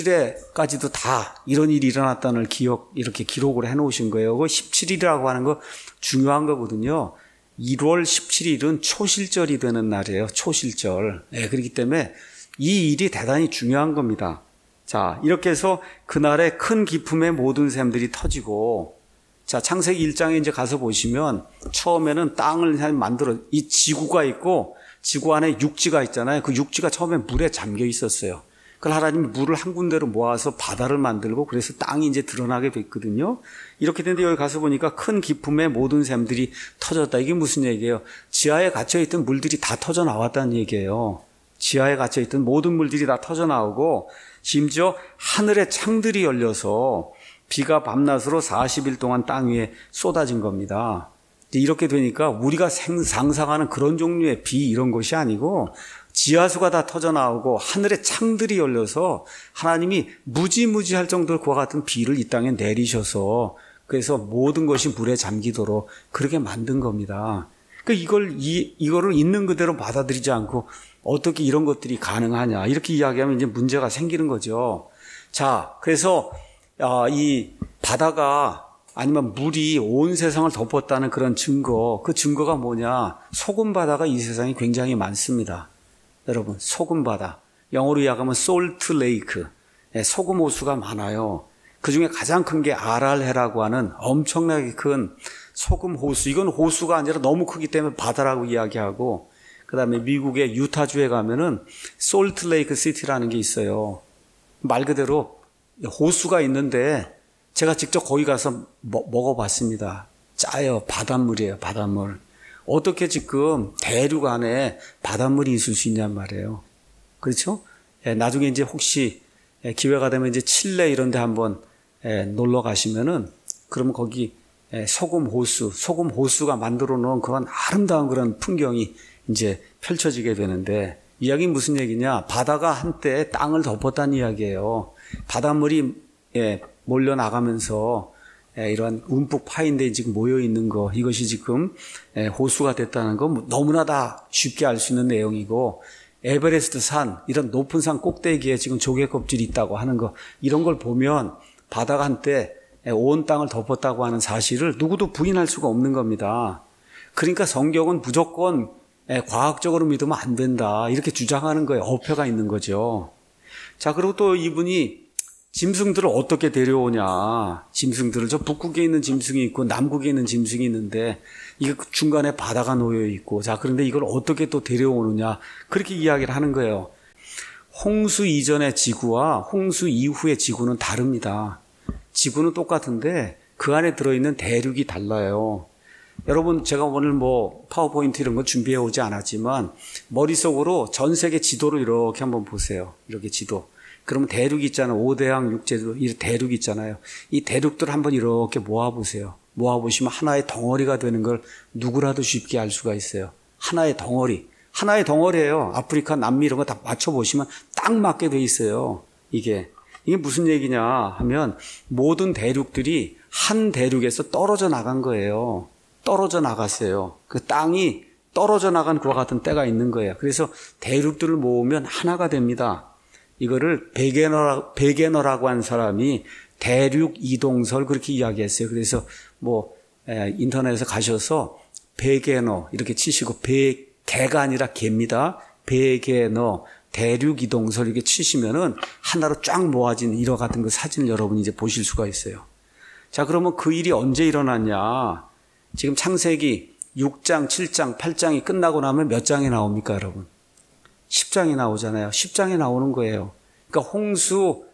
며칠에까지도 다 이런 일이 일어났다는 기억, 이렇게 기록을 해 놓으신 거예요. 그 십칠 일이라고 하는 거 중요한 거거든요. 일월 십칠 일은 초실절이 되는 날이에요. 초실절. 예, 그렇기 때문에 이 일이 대단히 중요한 겁니다. 자, 이렇게 해서 그날에 큰 기품의 모든 샘들이 터지고, 자, 창세기 일 장에 이제 가서 보시면 처음에는 땅을 만들어, 이 지구가 있고 지구 안에 육지가 있잖아요. 그 육지가 처음에 물에 잠겨 있었어요. 그걸 하나님이 물을 한 군데로 모아서 바다를 만들고 그래서 땅이 이제 드러나게 됐거든요. 이렇게 됐는데 여기 가서 보니까 큰 기품의 모든 샘들이 터졌다. 이게 무슨 얘기예요? 지하에 갇혀있던 물들이 다 터져 나왔다는 얘기예요. 지하에 갇혀있던 모든 물들이 다 터져 나오고 심지어 하늘의 창들이 열려서 비가 밤낮으로 사십 일 동안 땅 위에 쏟아진 겁니다. 이렇게 되니까 우리가 상상하는 그런 종류의 비 이런 것이 아니고 지하수가 다 터져나오고 하늘의 창들이 열려서 하나님이 무지무지할 정도로 그와 같은 비를 이 땅에 내리셔서 그래서 모든 것이 물에 잠기도록 그렇게 만든 겁니다. 그러니까 이걸, 이, 이거를 있는 그대로 받아들이지 않고 어떻게 이런 것들이 가능하냐 이렇게 이야기하면 이제 문제가 생기는 거죠. 자, 그래서 아, 이 바다가 아니면 물이 온 세상을 덮었다는 그런 증거, 그 증거가 뭐냐? 소금 바다가 이 세상에 굉장히 많습니다. 여러분, 소금 바다. 영어로 이야기하면 salt lake. 소금 호수가 많아요. 그 중에 가장 큰 게 아랄해라고 하는 엄청나게 큰 소금 호수. 이건 호수가 아니라 너무 크기 때문에 바다라고 이야기하고, 그 다음에 미국의 유타주에 가면은 솔트 레이크 시티라는 게 있어요. 말 그대로 호수가 있는데 제가 직접 거기 가서 먹, 먹어봤습니다. 짜요. 바닷물이에요. 바닷물. 어떻게 지금 대륙 안에 바닷물이 있을 수 있냔 말이에요. 그렇죠? 예, 나중에 이제 혹시 예, 기회가 되면 이제 칠레 이런 데 한번 예, 놀러 가시면은 그러면 거기 예, 소금 호수, 소금 호수가 만들어 놓은 그런 아름다운 그런 풍경이 이제 펼쳐지게 되는데 이야기는 무슨 얘기냐? 바다가 한때 땅을 덮었다는 이야기예요. 바닷물이 예, 몰려 나가면서 예, 이런 움푹 파인데 지금 모여 있는 거 이것이 지금 예, 호수가 됐다는 거 너무나 다 쉽게 알 수 있는 내용이고 에베레스트 산 이런 높은 산 꼭대기에 지금 조개 껍질이 있다고 하는 거 이런 걸 보면 바다가 한때 예, 온 땅을 덮었다고 하는 사실을 누구도 부인할 수가 없는 겁니다. 그러니까 성경은 무조건 예, 과학적으로 믿으면 안 된다 이렇게 주장하는 거에 어폐가 있는 거죠. 자, 그리고 또 이분이 짐승들을 어떻게 데려오냐. 짐승들을 저 북극에 있는 짐승이 있고 남극에 있는 짐승이 있는데 이게 중간에 바다가 놓여 있고 자 그런데 이걸 어떻게 또 데려오느냐. 그렇게 이야기를 하는 거예요. 홍수 이전의 지구와 홍수 이후의 지구는 다릅니다. 지구는 똑같은데 그 안에 들어있는 대륙이 달라요. 여러분 제가 오늘 뭐 파워포인트 이런 거 준비해 오지 않았지만 머릿속으로 전 세계 지도를 이렇게 한번 보세요. 이렇게 지도. 그러면 대륙이 있잖아요. 오대양 육제도 이 대륙 있잖아요. 이 대륙들을 한번 이렇게 모아보세요. 모아보시면 하나의 덩어리가 되는 걸 누구라도 쉽게 알 수가 있어요. 하나의 덩어리. 하나의 덩어리예요. 아프리카, 남미 이런 거 다 맞춰보시면 딱 맞게 돼 있어요. 이게. 이게 무슨 얘기냐 하면 모든 대륙들이 한 대륙에서 떨어져 나간 거예요. 떨어져 나갔어요. 그 땅이 떨어져 나간 그와 같은 때가 있는 거예요. 그래서 대륙들을 모으면 하나가 됩니다. 이거를 베게너라, 베게너라고 한 사람이 대륙 이동설 그렇게 이야기했어요. 그래서 뭐 에, 인터넷에 가셔서 베게너 이렇게 치시고 배, 개가 아니라 개입니다. 베게너 대륙 이동설 이렇게 치시면은 하나로 쫙 모아진 이와 같은 그 사진을 여러분이 이제 보실 수가 있어요. 자, 그러면 그 일이 언제 일어났냐? 지금 창세기 육 장, 칠 장, 팔 장이 끝나고 나면 몇 장이 나옵니까, 여러분? 십 장이 나오잖아요. 십 장이 나오는 거예요. 그러니까 홍수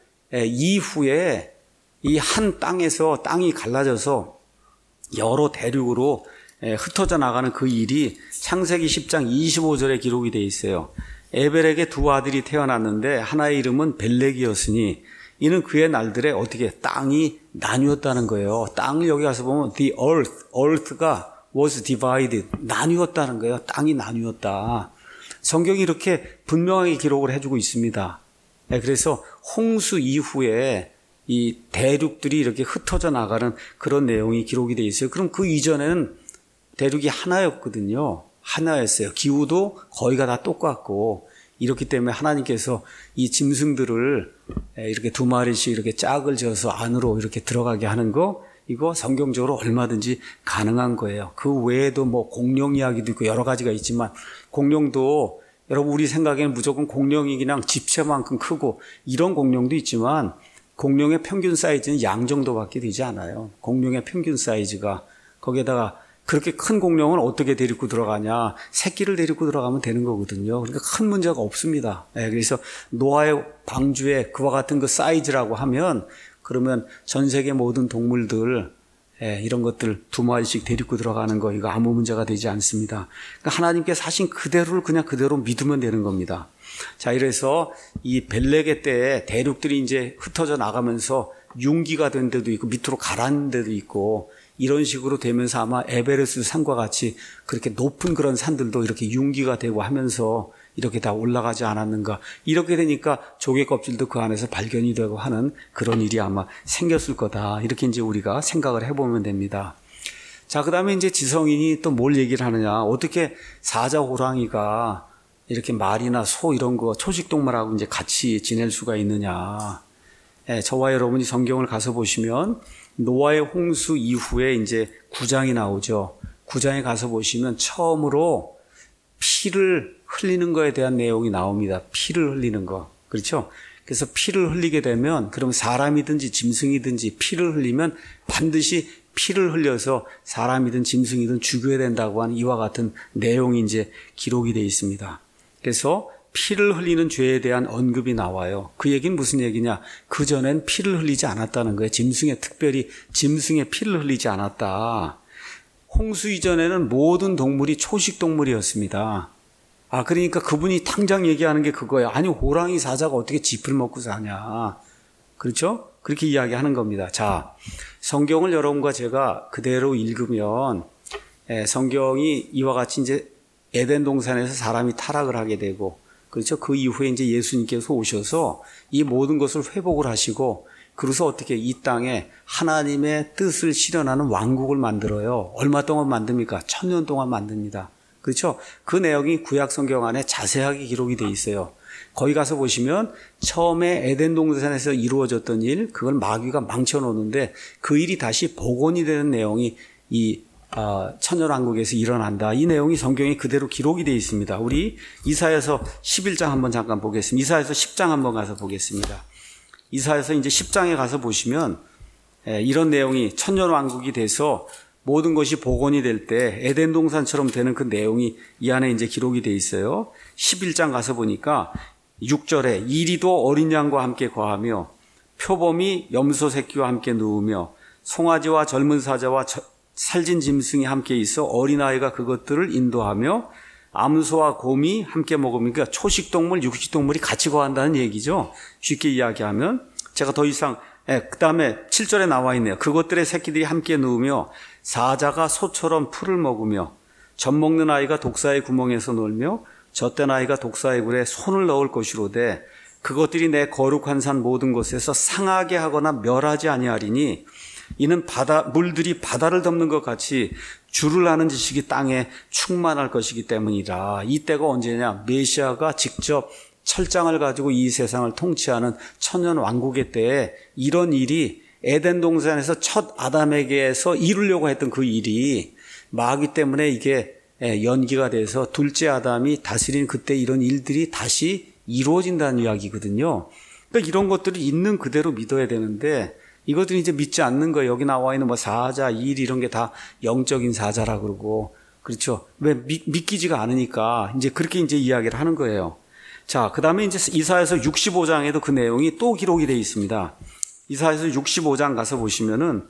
이후에 이 한 땅에서 땅이 갈라져서 여러 대륙으로 흩어져 나가는 그 일이 창세기 십 장 이십오 절에 기록이 되어 있어요. 에벨에게 두 아들이 태어났는데 하나의 이름은 벨렉이었으니 이는 그의 날들에 어떻게 땅이 나뉘었다는 거예요. 땅을 여기 가서 보면 the earth, earth가 was divided, 나뉘었다는 거예요. 땅이 나뉘었다. 성경이 이렇게 분명하게 기록을 해주고 있습니다. 그래서 홍수 이후에 이 대륙들이 이렇게 흩어져 나가는 그런 내용이 기록이 되어 있어요. 그럼 그 이전에는 대륙이 하나였거든요. 하나였어요. 기후도 거의가 다 똑같고 이렇기 때문에 하나님께서 이 짐승들을 이렇게 두 마리씩 이렇게 짝을 지어서 안으로 이렇게 들어가게 하는 거 이거 성경적으로 얼마든지 가능한 거예요. 그 외에도 뭐 공룡 이야기도 있고 여러 가지가 있지만 공룡도 여러분 우리 생각에는 무조건 공룡이 그냥 집채만큼 크고 이런 공룡도 있지만 공룡의 평균 사이즈는 양 정도밖에 되지 않아요. 공룡의 평균 사이즈가 거기에다가 그렇게 큰 공룡은 어떻게 데리고 들어가냐. 새끼를 데리고 들어가면 되는 거거든요. 그러니까 큰 문제가 없습니다. 네, 그래서 노아의 방주에 그와 같은 그 사이즈라고 하면 그러면 전 세계 모든 동물들 예, 이런 것들 두 마리씩 데리고 들어가는 거 이거 아무 문제가 되지 않습니다. 그러니까 하나님께서 하신 그대로를 그냥 그대로 믿으면 되는 겁니다. 자, 이래서 이 벨레게 때에 대륙들이 이제 흩어져 나가면서 융기가 된 데도 있고 밑으로 가라앉는 데도 있고 이런 식으로 되면서 아마 에베레스트 산과 같이 그렇게 높은 그런 산들도 이렇게 융기가 되고 하면서 이렇게 다 올라가지 않았는가. 이렇게 되니까 조개 껍질도 그 안에서 발견이 되고 하는 그런 일이 아마 생겼을 거다. 이렇게 이제 우리가 생각을 해보면 됩니다. 자, 그 다음에 이제 지성인이 또 뭘 얘기를 하느냐. 어떻게 사자 호랑이가 이렇게 말이나 소 이런 거 초식동물하고 이제 같이 지낼 수가 있느냐. 예, 저와 여러분이 성경을 가서 보시면 노아의 홍수 이후에 이제 구 장이 나오죠. 구 장에 가서 보시면 처음으로 피를 흘리는 거에 대한 내용이 나옵니다. 피를 흘리는 거. 그렇죠? 그래서 피를 흘리게 되면 그럼 사람이든지 짐승이든지 피를 흘리면 반드시 피를 흘려서 사람이든 짐승이든 죽여야 된다고 하는 이와 같은 내용이 이제 기록이 되어 있습니다. 그래서 피를 흘리는 죄에 대한 언급이 나와요. 그 얘기는 무슨 얘기냐? 그전엔 피를 흘리지 않았다는 거예요. 짐승에 특별히 짐승에 피를 흘리지 않았다. 홍수 이전에는 모든 동물이 초식 동물이었습니다. 아, 그러니까 그분이 당장 얘기하는 게 그거예요. 아니, 호랑이 사자가 어떻게 짚을 먹고 사냐. 그렇죠? 그렇게 이야기하는 겁니다. 자, 성경을 여러분과 제가 그대로 읽으면 예, 성경이 이와 같이 이제 에덴 동산에서 사람이 타락을 하게 되고 그렇죠? 그 이후에 이제 예수님께서 오셔서 이 모든 것을 회복을 하시고 그래서 어떻게 이 땅에 하나님의 뜻을 실현하는 왕국을 만들어요. 얼마 동안 만듭니까? 천년 동안 만듭니다. 그렇죠? 그 내용이 구약 성경 안에 자세하게 기록이 돼 있어요. 거기 가서 보시면 처음에 에덴 동산에서 이루어졌던 일, 그걸 마귀가 망쳐놓는데 그 일이 다시 복원이 되는 내용이 이 어, 천년왕국에서 일어난다. 이 내용이 성경에 그대로 기록이 되어 있습니다. 우리 이사야서 십일 장 한번 잠깐 보겠습니다. 이사야서 십 장 한번 가서 보겠습니다. 이사야서 이제 십 장에 가서 보시면 예, 이런 내용이 천년왕국이 돼서 모든 것이 복원이 될 때 에덴 동산처럼 되는 그 내용이 이 안에 이제 기록이 되어 있어요. 십일 장 가서 보니까 육 절에 이리도 어린 양과 함께 거하며 표범이 염소 새끼와 함께 누우며 송아지와 젊은 사자와 저, 살진 짐승이 함께 있어 어린아이가 그것들을 인도하며 암소와 곰이 함께 먹으니까 그러니까 초식동물, 육식동물이 같이 거한다는 얘기죠. 쉽게 이야기하면 제가 더 이상 예, 그 다음에 칠 절에 나와 있네요. 그것들의 새끼들이 함께 누우며 사자가 소처럼 풀을 먹으며 젖 먹는 아이가 독사의 구멍에서 놀며 젖된 아이가 독사의 굴에 손을 넣을 것이로되 그것들이 내 거룩한 산 모든 곳에서 상하게 하거나 멸하지 아니하리니 이는 바다 물들이 바다를 덮는 것 같이 주를 아는 지식이 땅에 충만할 것이기 때문이라. 이때가 언제냐? 메시아가 직접 철장을 가지고 이 세상을 통치하는 천년 왕국의 때에 이런 일이 에덴 동산에서 첫 아담에게서 이루려고 했던 그 일이 마귀 때문에 이게 연기가 돼서 둘째 아담이 다스린 그때 이런 일들이 다시 이루어진다는 이야기거든요. 그러니까 이런 것들을 있는 그대로 믿어야 되는데 이것들이 이제 믿지 않는 거예요. 여기 나와 있는 뭐 사자, 일 이런 게 다 영적인 사자라 그러고 그렇죠. 왜 믿, 믿기지가 않으니까 이제 그렇게 이제 이야기를 하는 거예요. 자, 그 다음에 이제 이사야서 육십오 장에도 그 내용이 또 기록이 되어 있습니다. 이사야서 육십오 장 가서 보시면은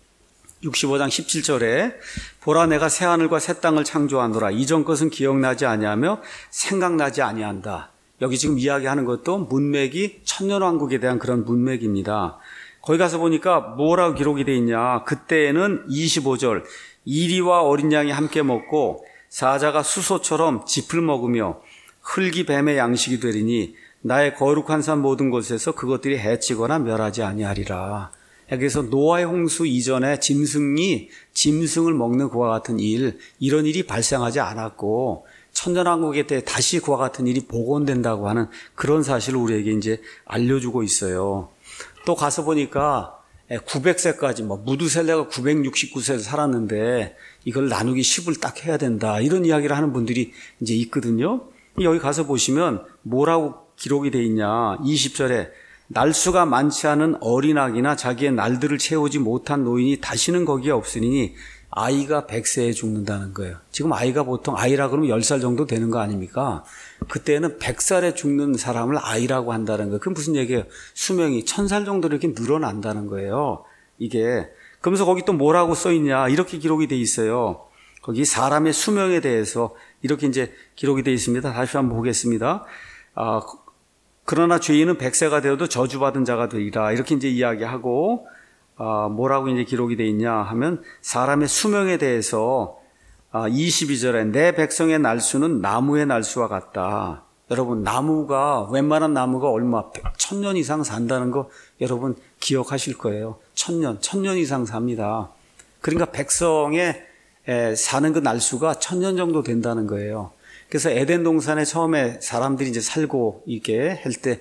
육십오 장 십칠 절에 보라 내가 새 하늘과 새 땅을 창조하노라 이전 것은 기억나지 아니하며 생각나지 아니한다. 여기 지금 이야기하는 것도 문맥이 천년왕국에 대한 그런 문맥입니다. 거기 가서 보니까 뭐라고 기록이 되어 있냐. 그때에는 이십오 절 이리와 어린 양이 함께 먹고 사자가 수소처럼 짚을 먹으며 흙이 뱀의 양식이 되리니 나의 거룩한 산 모든 곳에서 그것들이 해치거나 멸하지 아니하리라. 그래서 노아의 홍수 이전에 짐승이 짐승을 먹는 그와 같은 일, 이런 일이 발생하지 않았고 천년왕국의 때 다시 그와 같은 일이 복원된다고 하는 그런 사실을 우리에게 이제 알려주고 있어요. 또 가서 보니까 구백 세까지 뭐 무두셀레가 구백육십구 세를 살았는데 이걸 나누기 십을 딱 해야 된다. 이런 이야기를 하는 분들이 이제 있거든요. 여기 가서 보시면 뭐라고 기록이 돼 있냐. 이십 절에 날수가 많지 않은 어린아기나 자기의 날들을 채우지 못한 노인이 다시는 거기에 없으니 아이가 백 세에 죽는다는 거예요. 지금 아이가 보통 아이라 그러면 열 살 정도 되는 거 아닙니까? 그때는 백 살에 죽는 사람을 아이라고 한다는 거예요. 그럼 무슨 얘기예요? 수명이 천 살 정도로 이렇게 늘어난다는 거예요. 이게. 그러면서 거기 또 뭐라고 써 있냐. 이렇게 기록이 돼 있어요. 거기 사람의 수명에 대해서 이렇게 이제 기록이 되어 있습니다. 다시 한번 보겠습니다. 아, 그러나 죄인은 백 세가 되어도 저주받은 자가 되리라. 이렇게 이제 이야기하고, 아, 뭐라고 이제 기록이 되어 있냐 하면 사람의 수명에 대해서 아, 이십이 절에 내 백성의 날수는 나무의 날수와 같다. 여러분, 나무가, 웬만한 나무가 얼마, 천년 이상 산다는 거 여러분 기억하실 거예요. 천년, 천년 이상 삽니다. 그러니까 백성의 에, 사는 그 날수가 천년 정도 된다는 거예요. 그래서 에덴 동산에 처음에 사람들이 이제 살고 이게 할 때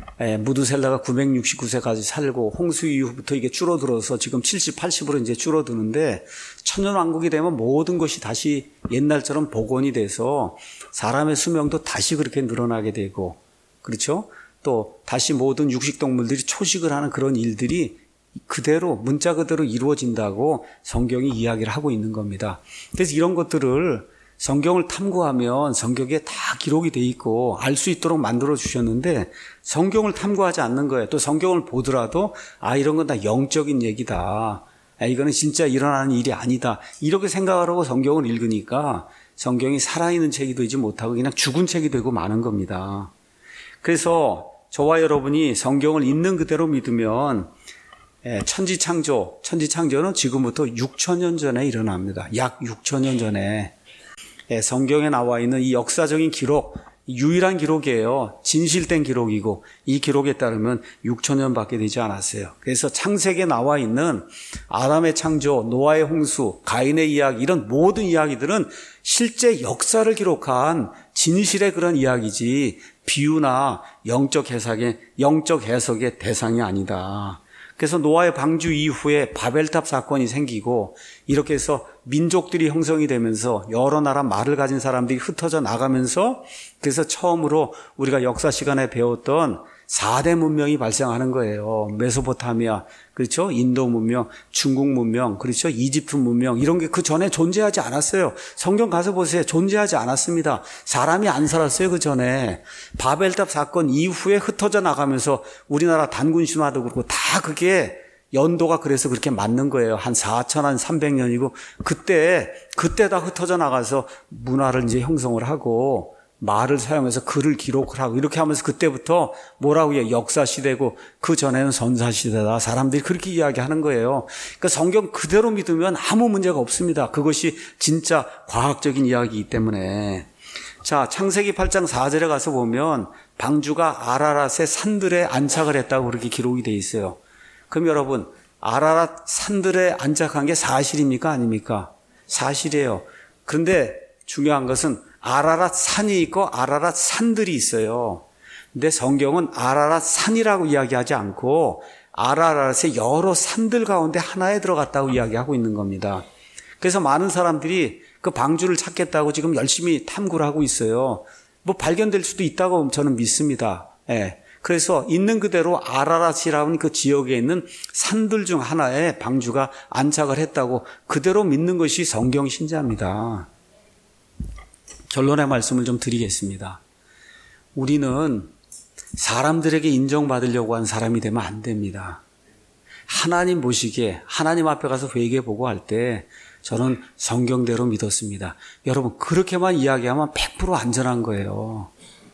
무두셀라가 구백육십구 세까지 살고 홍수 이후부터 이게 줄어들어서 지금 칠십, 팔십으로 이제 줄어드는데 천년 왕국이 되면 모든 것이 다시 옛날처럼 복원이 돼서 사람의 수명도 다시 그렇게 늘어나게 되고 그렇죠? 또 다시 모든 육식 동물들이 초식을 하는 그런 일들이 그대로 문자 그대로 이루어진다고 성경이 이야기를 하고 있는 겁니다. 그래서 이런 것들을 성경을 탐구하면 성경에 다 기록이 돼 있고 알 수 있도록 만들어 주셨는데 성경을 탐구하지 않는 거예요. 또 성경을 보더라도 아 이런 건 다 영적인 얘기다. 아, 이거는 진짜 일어나는 일이 아니다. 이렇게 생각을 하고 성경을 읽으니까 성경이 살아있는 책이 되지 못하고 그냥 죽은 책이 되고 마는 겁니다. 그래서 저와 여러분이 성경을 있는 그대로 믿으면 천지창조, 천지창조는 지금부터 육천 년 전에 일어납니다. 약 육천 년 전에. 성경에 나와 있는 이 역사적인 기록, 유일한 기록이에요. 진실된 기록이고 이 기록에 따르면 육천 년밖에 되지 않았어요. 그래서 창세기에 나와 있는 아담의 창조, 노아의 홍수, 가인의 이야기 이런 모든 이야기들은 실제 역사를 기록한 진실의 그런 이야기지 비유나 영적 해석의, 영적 해석의 대상이 아니다. 그래서 노아의 방주 이후에 바벨탑 사건이 생기고 이렇게 해서 민족들이 형성이 되면서 여러 나라 말을 가진 사람들이 흩어져 나가면서 그래서 처음으로 우리가 역사 시간에 배웠던 사 대 문명이 발생하는 거예요. 메소포타미아, 그렇죠? 인도 문명, 중국 문명, 그렇죠? 이집트 문명 이런 게 그 전에 존재하지 않았어요. 성경 가서 보세요. 존재하지 않았습니다. 사람이 안 살았어요. 그 전에. 바벨탑 사건 이후에 흩어져 나가면서 우리나라 단군 신화도 그렇고 다 그게 연도가 그래서 그렇게 맞는 거예요. 한 사천삼백 년이고 그때 그때 다 흩어져 나가서 문화를 이제 형성을 하고 말을 사용해서 글을 기록을 하고 이렇게 하면서 그때부터 뭐라고 해요? 역사시대고 그 전에는 선사시대다. 사람들이 그렇게 이야기하는 거예요. 그러니까 성경 그대로 믿으면 아무 문제가 없습니다. 그것이 진짜 과학적인 이야기이기 때문에. 자, 창세기 팔 장 사 절에 가서 보면 방주가 아라랏의 산들에 안착을 했다고 그렇게 기록이 돼 있어요. 그럼 여러분, 아라랏 산들에 안착한 게 사실입니까? 아닙니까? 사실이에요. 그런데 중요한 것은 아라랏 산이 있고 아라랏 산들이 있어요. 근데 성경은 아라랏 산이라고 이야기하지 않고 아라랏의 여러 산들 가운데 하나에 들어갔다고 이야기하고 있는 겁니다. 그래서 많은 사람들이 그 방주를 찾겠다고 지금 열심히 탐구를 하고 있어요. 뭐 발견될 수도 있다고 저는 믿습니다. 예. 그래서 있는 그대로 아라랏이라는 그 지역에 있는 산들 중 하나에 방주가 안착을 했다고 그대로 믿는 것이 성경 신자입니다. 결론의 말씀을 좀 드리겠습니다. 우리는 사람들에게 인정받으려고 한 사람이 되면 안 됩니다. 하나님 보시기에 하나님 앞에 가서 회개 보고 할 때 저는 성경대로 믿었습니다. 여러분 그렇게만 이야기하면 백 퍼센트 안전한 거예요.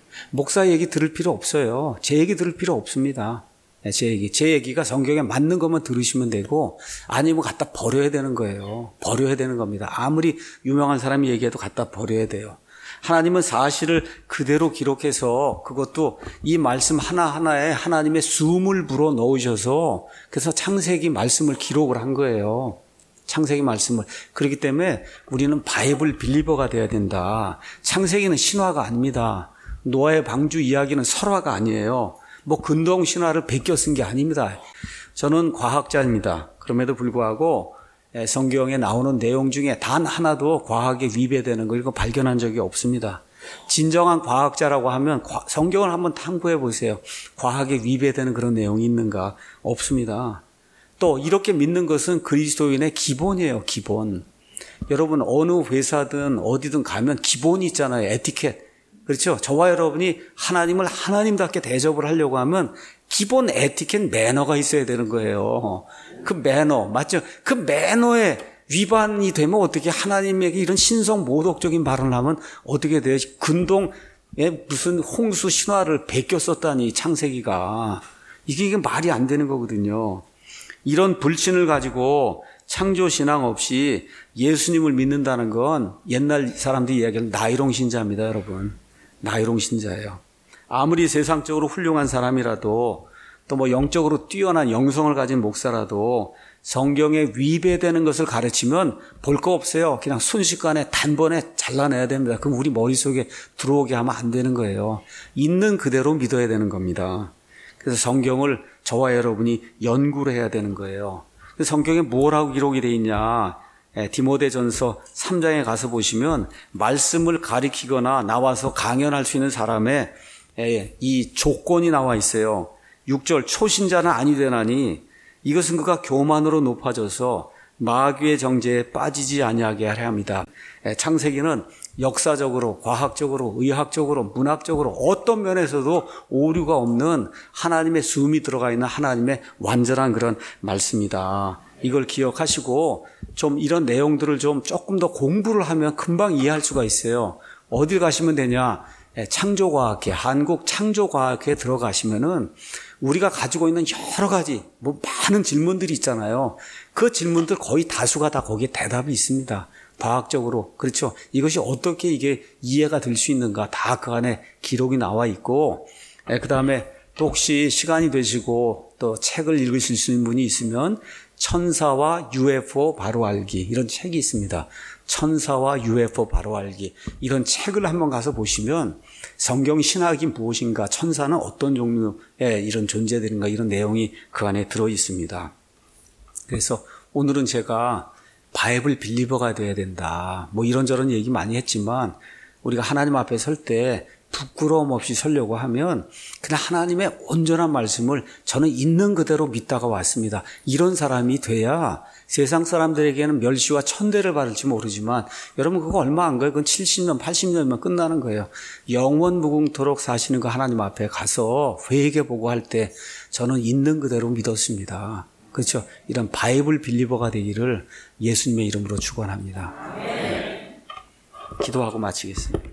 목사 얘기 들을 필요 없어요. 제 얘기 들을 필요 없습니다. 제 얘기. 제 얘기가 성경에 맞는 것만 들으시면 되고 아니면 갖다 버려야 되는 거예요. 버려야 되는 겁니다. 아무리 유명한 사람이 얘기해도 갖다 버려야 돼요. 하나님은 사실을 그대로 기록해서 그것도 이 말씀 하나하나에 하나님의 숨을 불어 넣으셔서 그래서 창세기 말씀을 기록을 한 거예요. 창세기 말씀을. 그렇기 때문에 우리는 바이블 빌리버가 돼야 된다. 창세기는 신화가 아닙니다. 노아의 방주 이야기는 설화가 아니에요. 뭐 근동 신화를 베껴 쓴 게 아닙니다. 저는 과학자입니다. 그럼에도 불구하고 성경에 나오는 내용 중에 단 하나도 과학에 위배되는 걸 발견한 적이 없습니다. 진정한 과학자라고 하면 성경을 한번 탐구해 보세요. 과학에 위배되는 그런 내용이 있는가? 없습니다. 또 이렇게 믿는 것은 그리스도인의 기본이에요. 기본. 여러분 어느 회사든 어디든 가면 기본이 있잖아요. 에티켓. 그렇죠? 저와 여러분이 하나님을 하나님답게 대접을 하려고 하면 기본 에티켓 매너가 있어야 되는 거예요. 그 매너 맞죠? 그 매너에 위반이 되면 어떻게 하나님에게 이런 신성 모독적인 발언을 하면 어떻게 돼요? 근동에 무슨 홍수 신화를 베껴 썼다니 창세기가. 이게, 이게 말이 안 되는 거거든요. 이런 불신을 가지고 창조신앙 없이 예수님을 믿는다는 건 옛날 사람들이 이야기하는 나이롱 신자입니다. 여러분. 나이롱 신자예요. 아무리 세상적으로 훌륭한 사람이라도 또 뭐 영적으로 뛰어난 영성을 가진 목사라도 성경에 위배되는 것을 가르치면 볼 거 없어요. 그냥 순식간에 단번에 잘라내야 됩니다. 그럼 우리 머릿속에 들어오게 하면 안 되는 거예요. 있는 그대로 믿어야 되는 겁니다. 그래서 성경을 저와 여러분이 연구를 해야 되는 거예요. 성경에 뭐라고 기록이 되어 있냐? 디모데전서 삼 장에 가서 보시면 말씀을 가리키거나 나와서 강연할 수 있는 사람의 이 조건이 나와 있어요. 육 절 초신자는 아니 되나니 이것은 그가 교만으로 높아져서 마귀의 정죄에 빠지지 아니하게 하려 합니다. 창세기는 역사적으로, 과학적으로, 의학적으로, 문학적으로 어떤 면에서도 오류가 없는 하나님의 숨이 들어가 있는 하나님의 완전한 그런 말씀이다. 이걸 기억하시고 좀 이런 내용들을 좀 조금 더 공부를 하면 금방 이해할 수가 있어요. 어딜 가시면 되냐? 창조과학회, 한국 창조과학회에 들어가시면은 우리가 가지고 있는 여러 가지 뭐 많은 질문들이 있잖아요. 그 질문들 거의 다수가 다 거기에 대답이 있습니다. 과학적으로. 그렇죠. 이것이 어떻게 이게 이해가 될 수 있는가 다 그 안에 기록이 나와 있고 그 다음에 또 혹시 시간이 되시고 또 책을 읽으실 수 있는 분이 있으면 천사와 유에프오 바로 알기 이런 책이 있습니다. 천사와 유에프오 바로 알기 이런 책을 한번 가서 보시면 성경 신학이 무엇인가 천사는 어떤 종류의 이런 존재들인가 이런 내용이 그 안에 들어 있습니다. 그래서 오늘은 제가 바이블 빌리버가 돼야 된다 뭐 이런저런 얘기 많이 했지만 우리가 하나님 앞에 설 때 부끄러움 없이 서려고 하면 그냥 하나님의 온전한 말씀을 저는 있는 그대로 믿다가 왔습니다. 이런 사람이 돼야 세상 사람들에게는 멸시와 천대를 받을지 모르지만 여러분 그거 얼마 안 가요. 그건 칠십 년, 팔십 년이면 끝나는 거예요. 영원 무궁토록 사시는 그 하나님 앞에 가서 회개보고 할 때 저는 있는 그대로 믿었습니다. 그렇죠? 이런 바이블 빌리버가 되기를 예수님의 이름으로 축원합니다. 기도하고 마치겠습니다.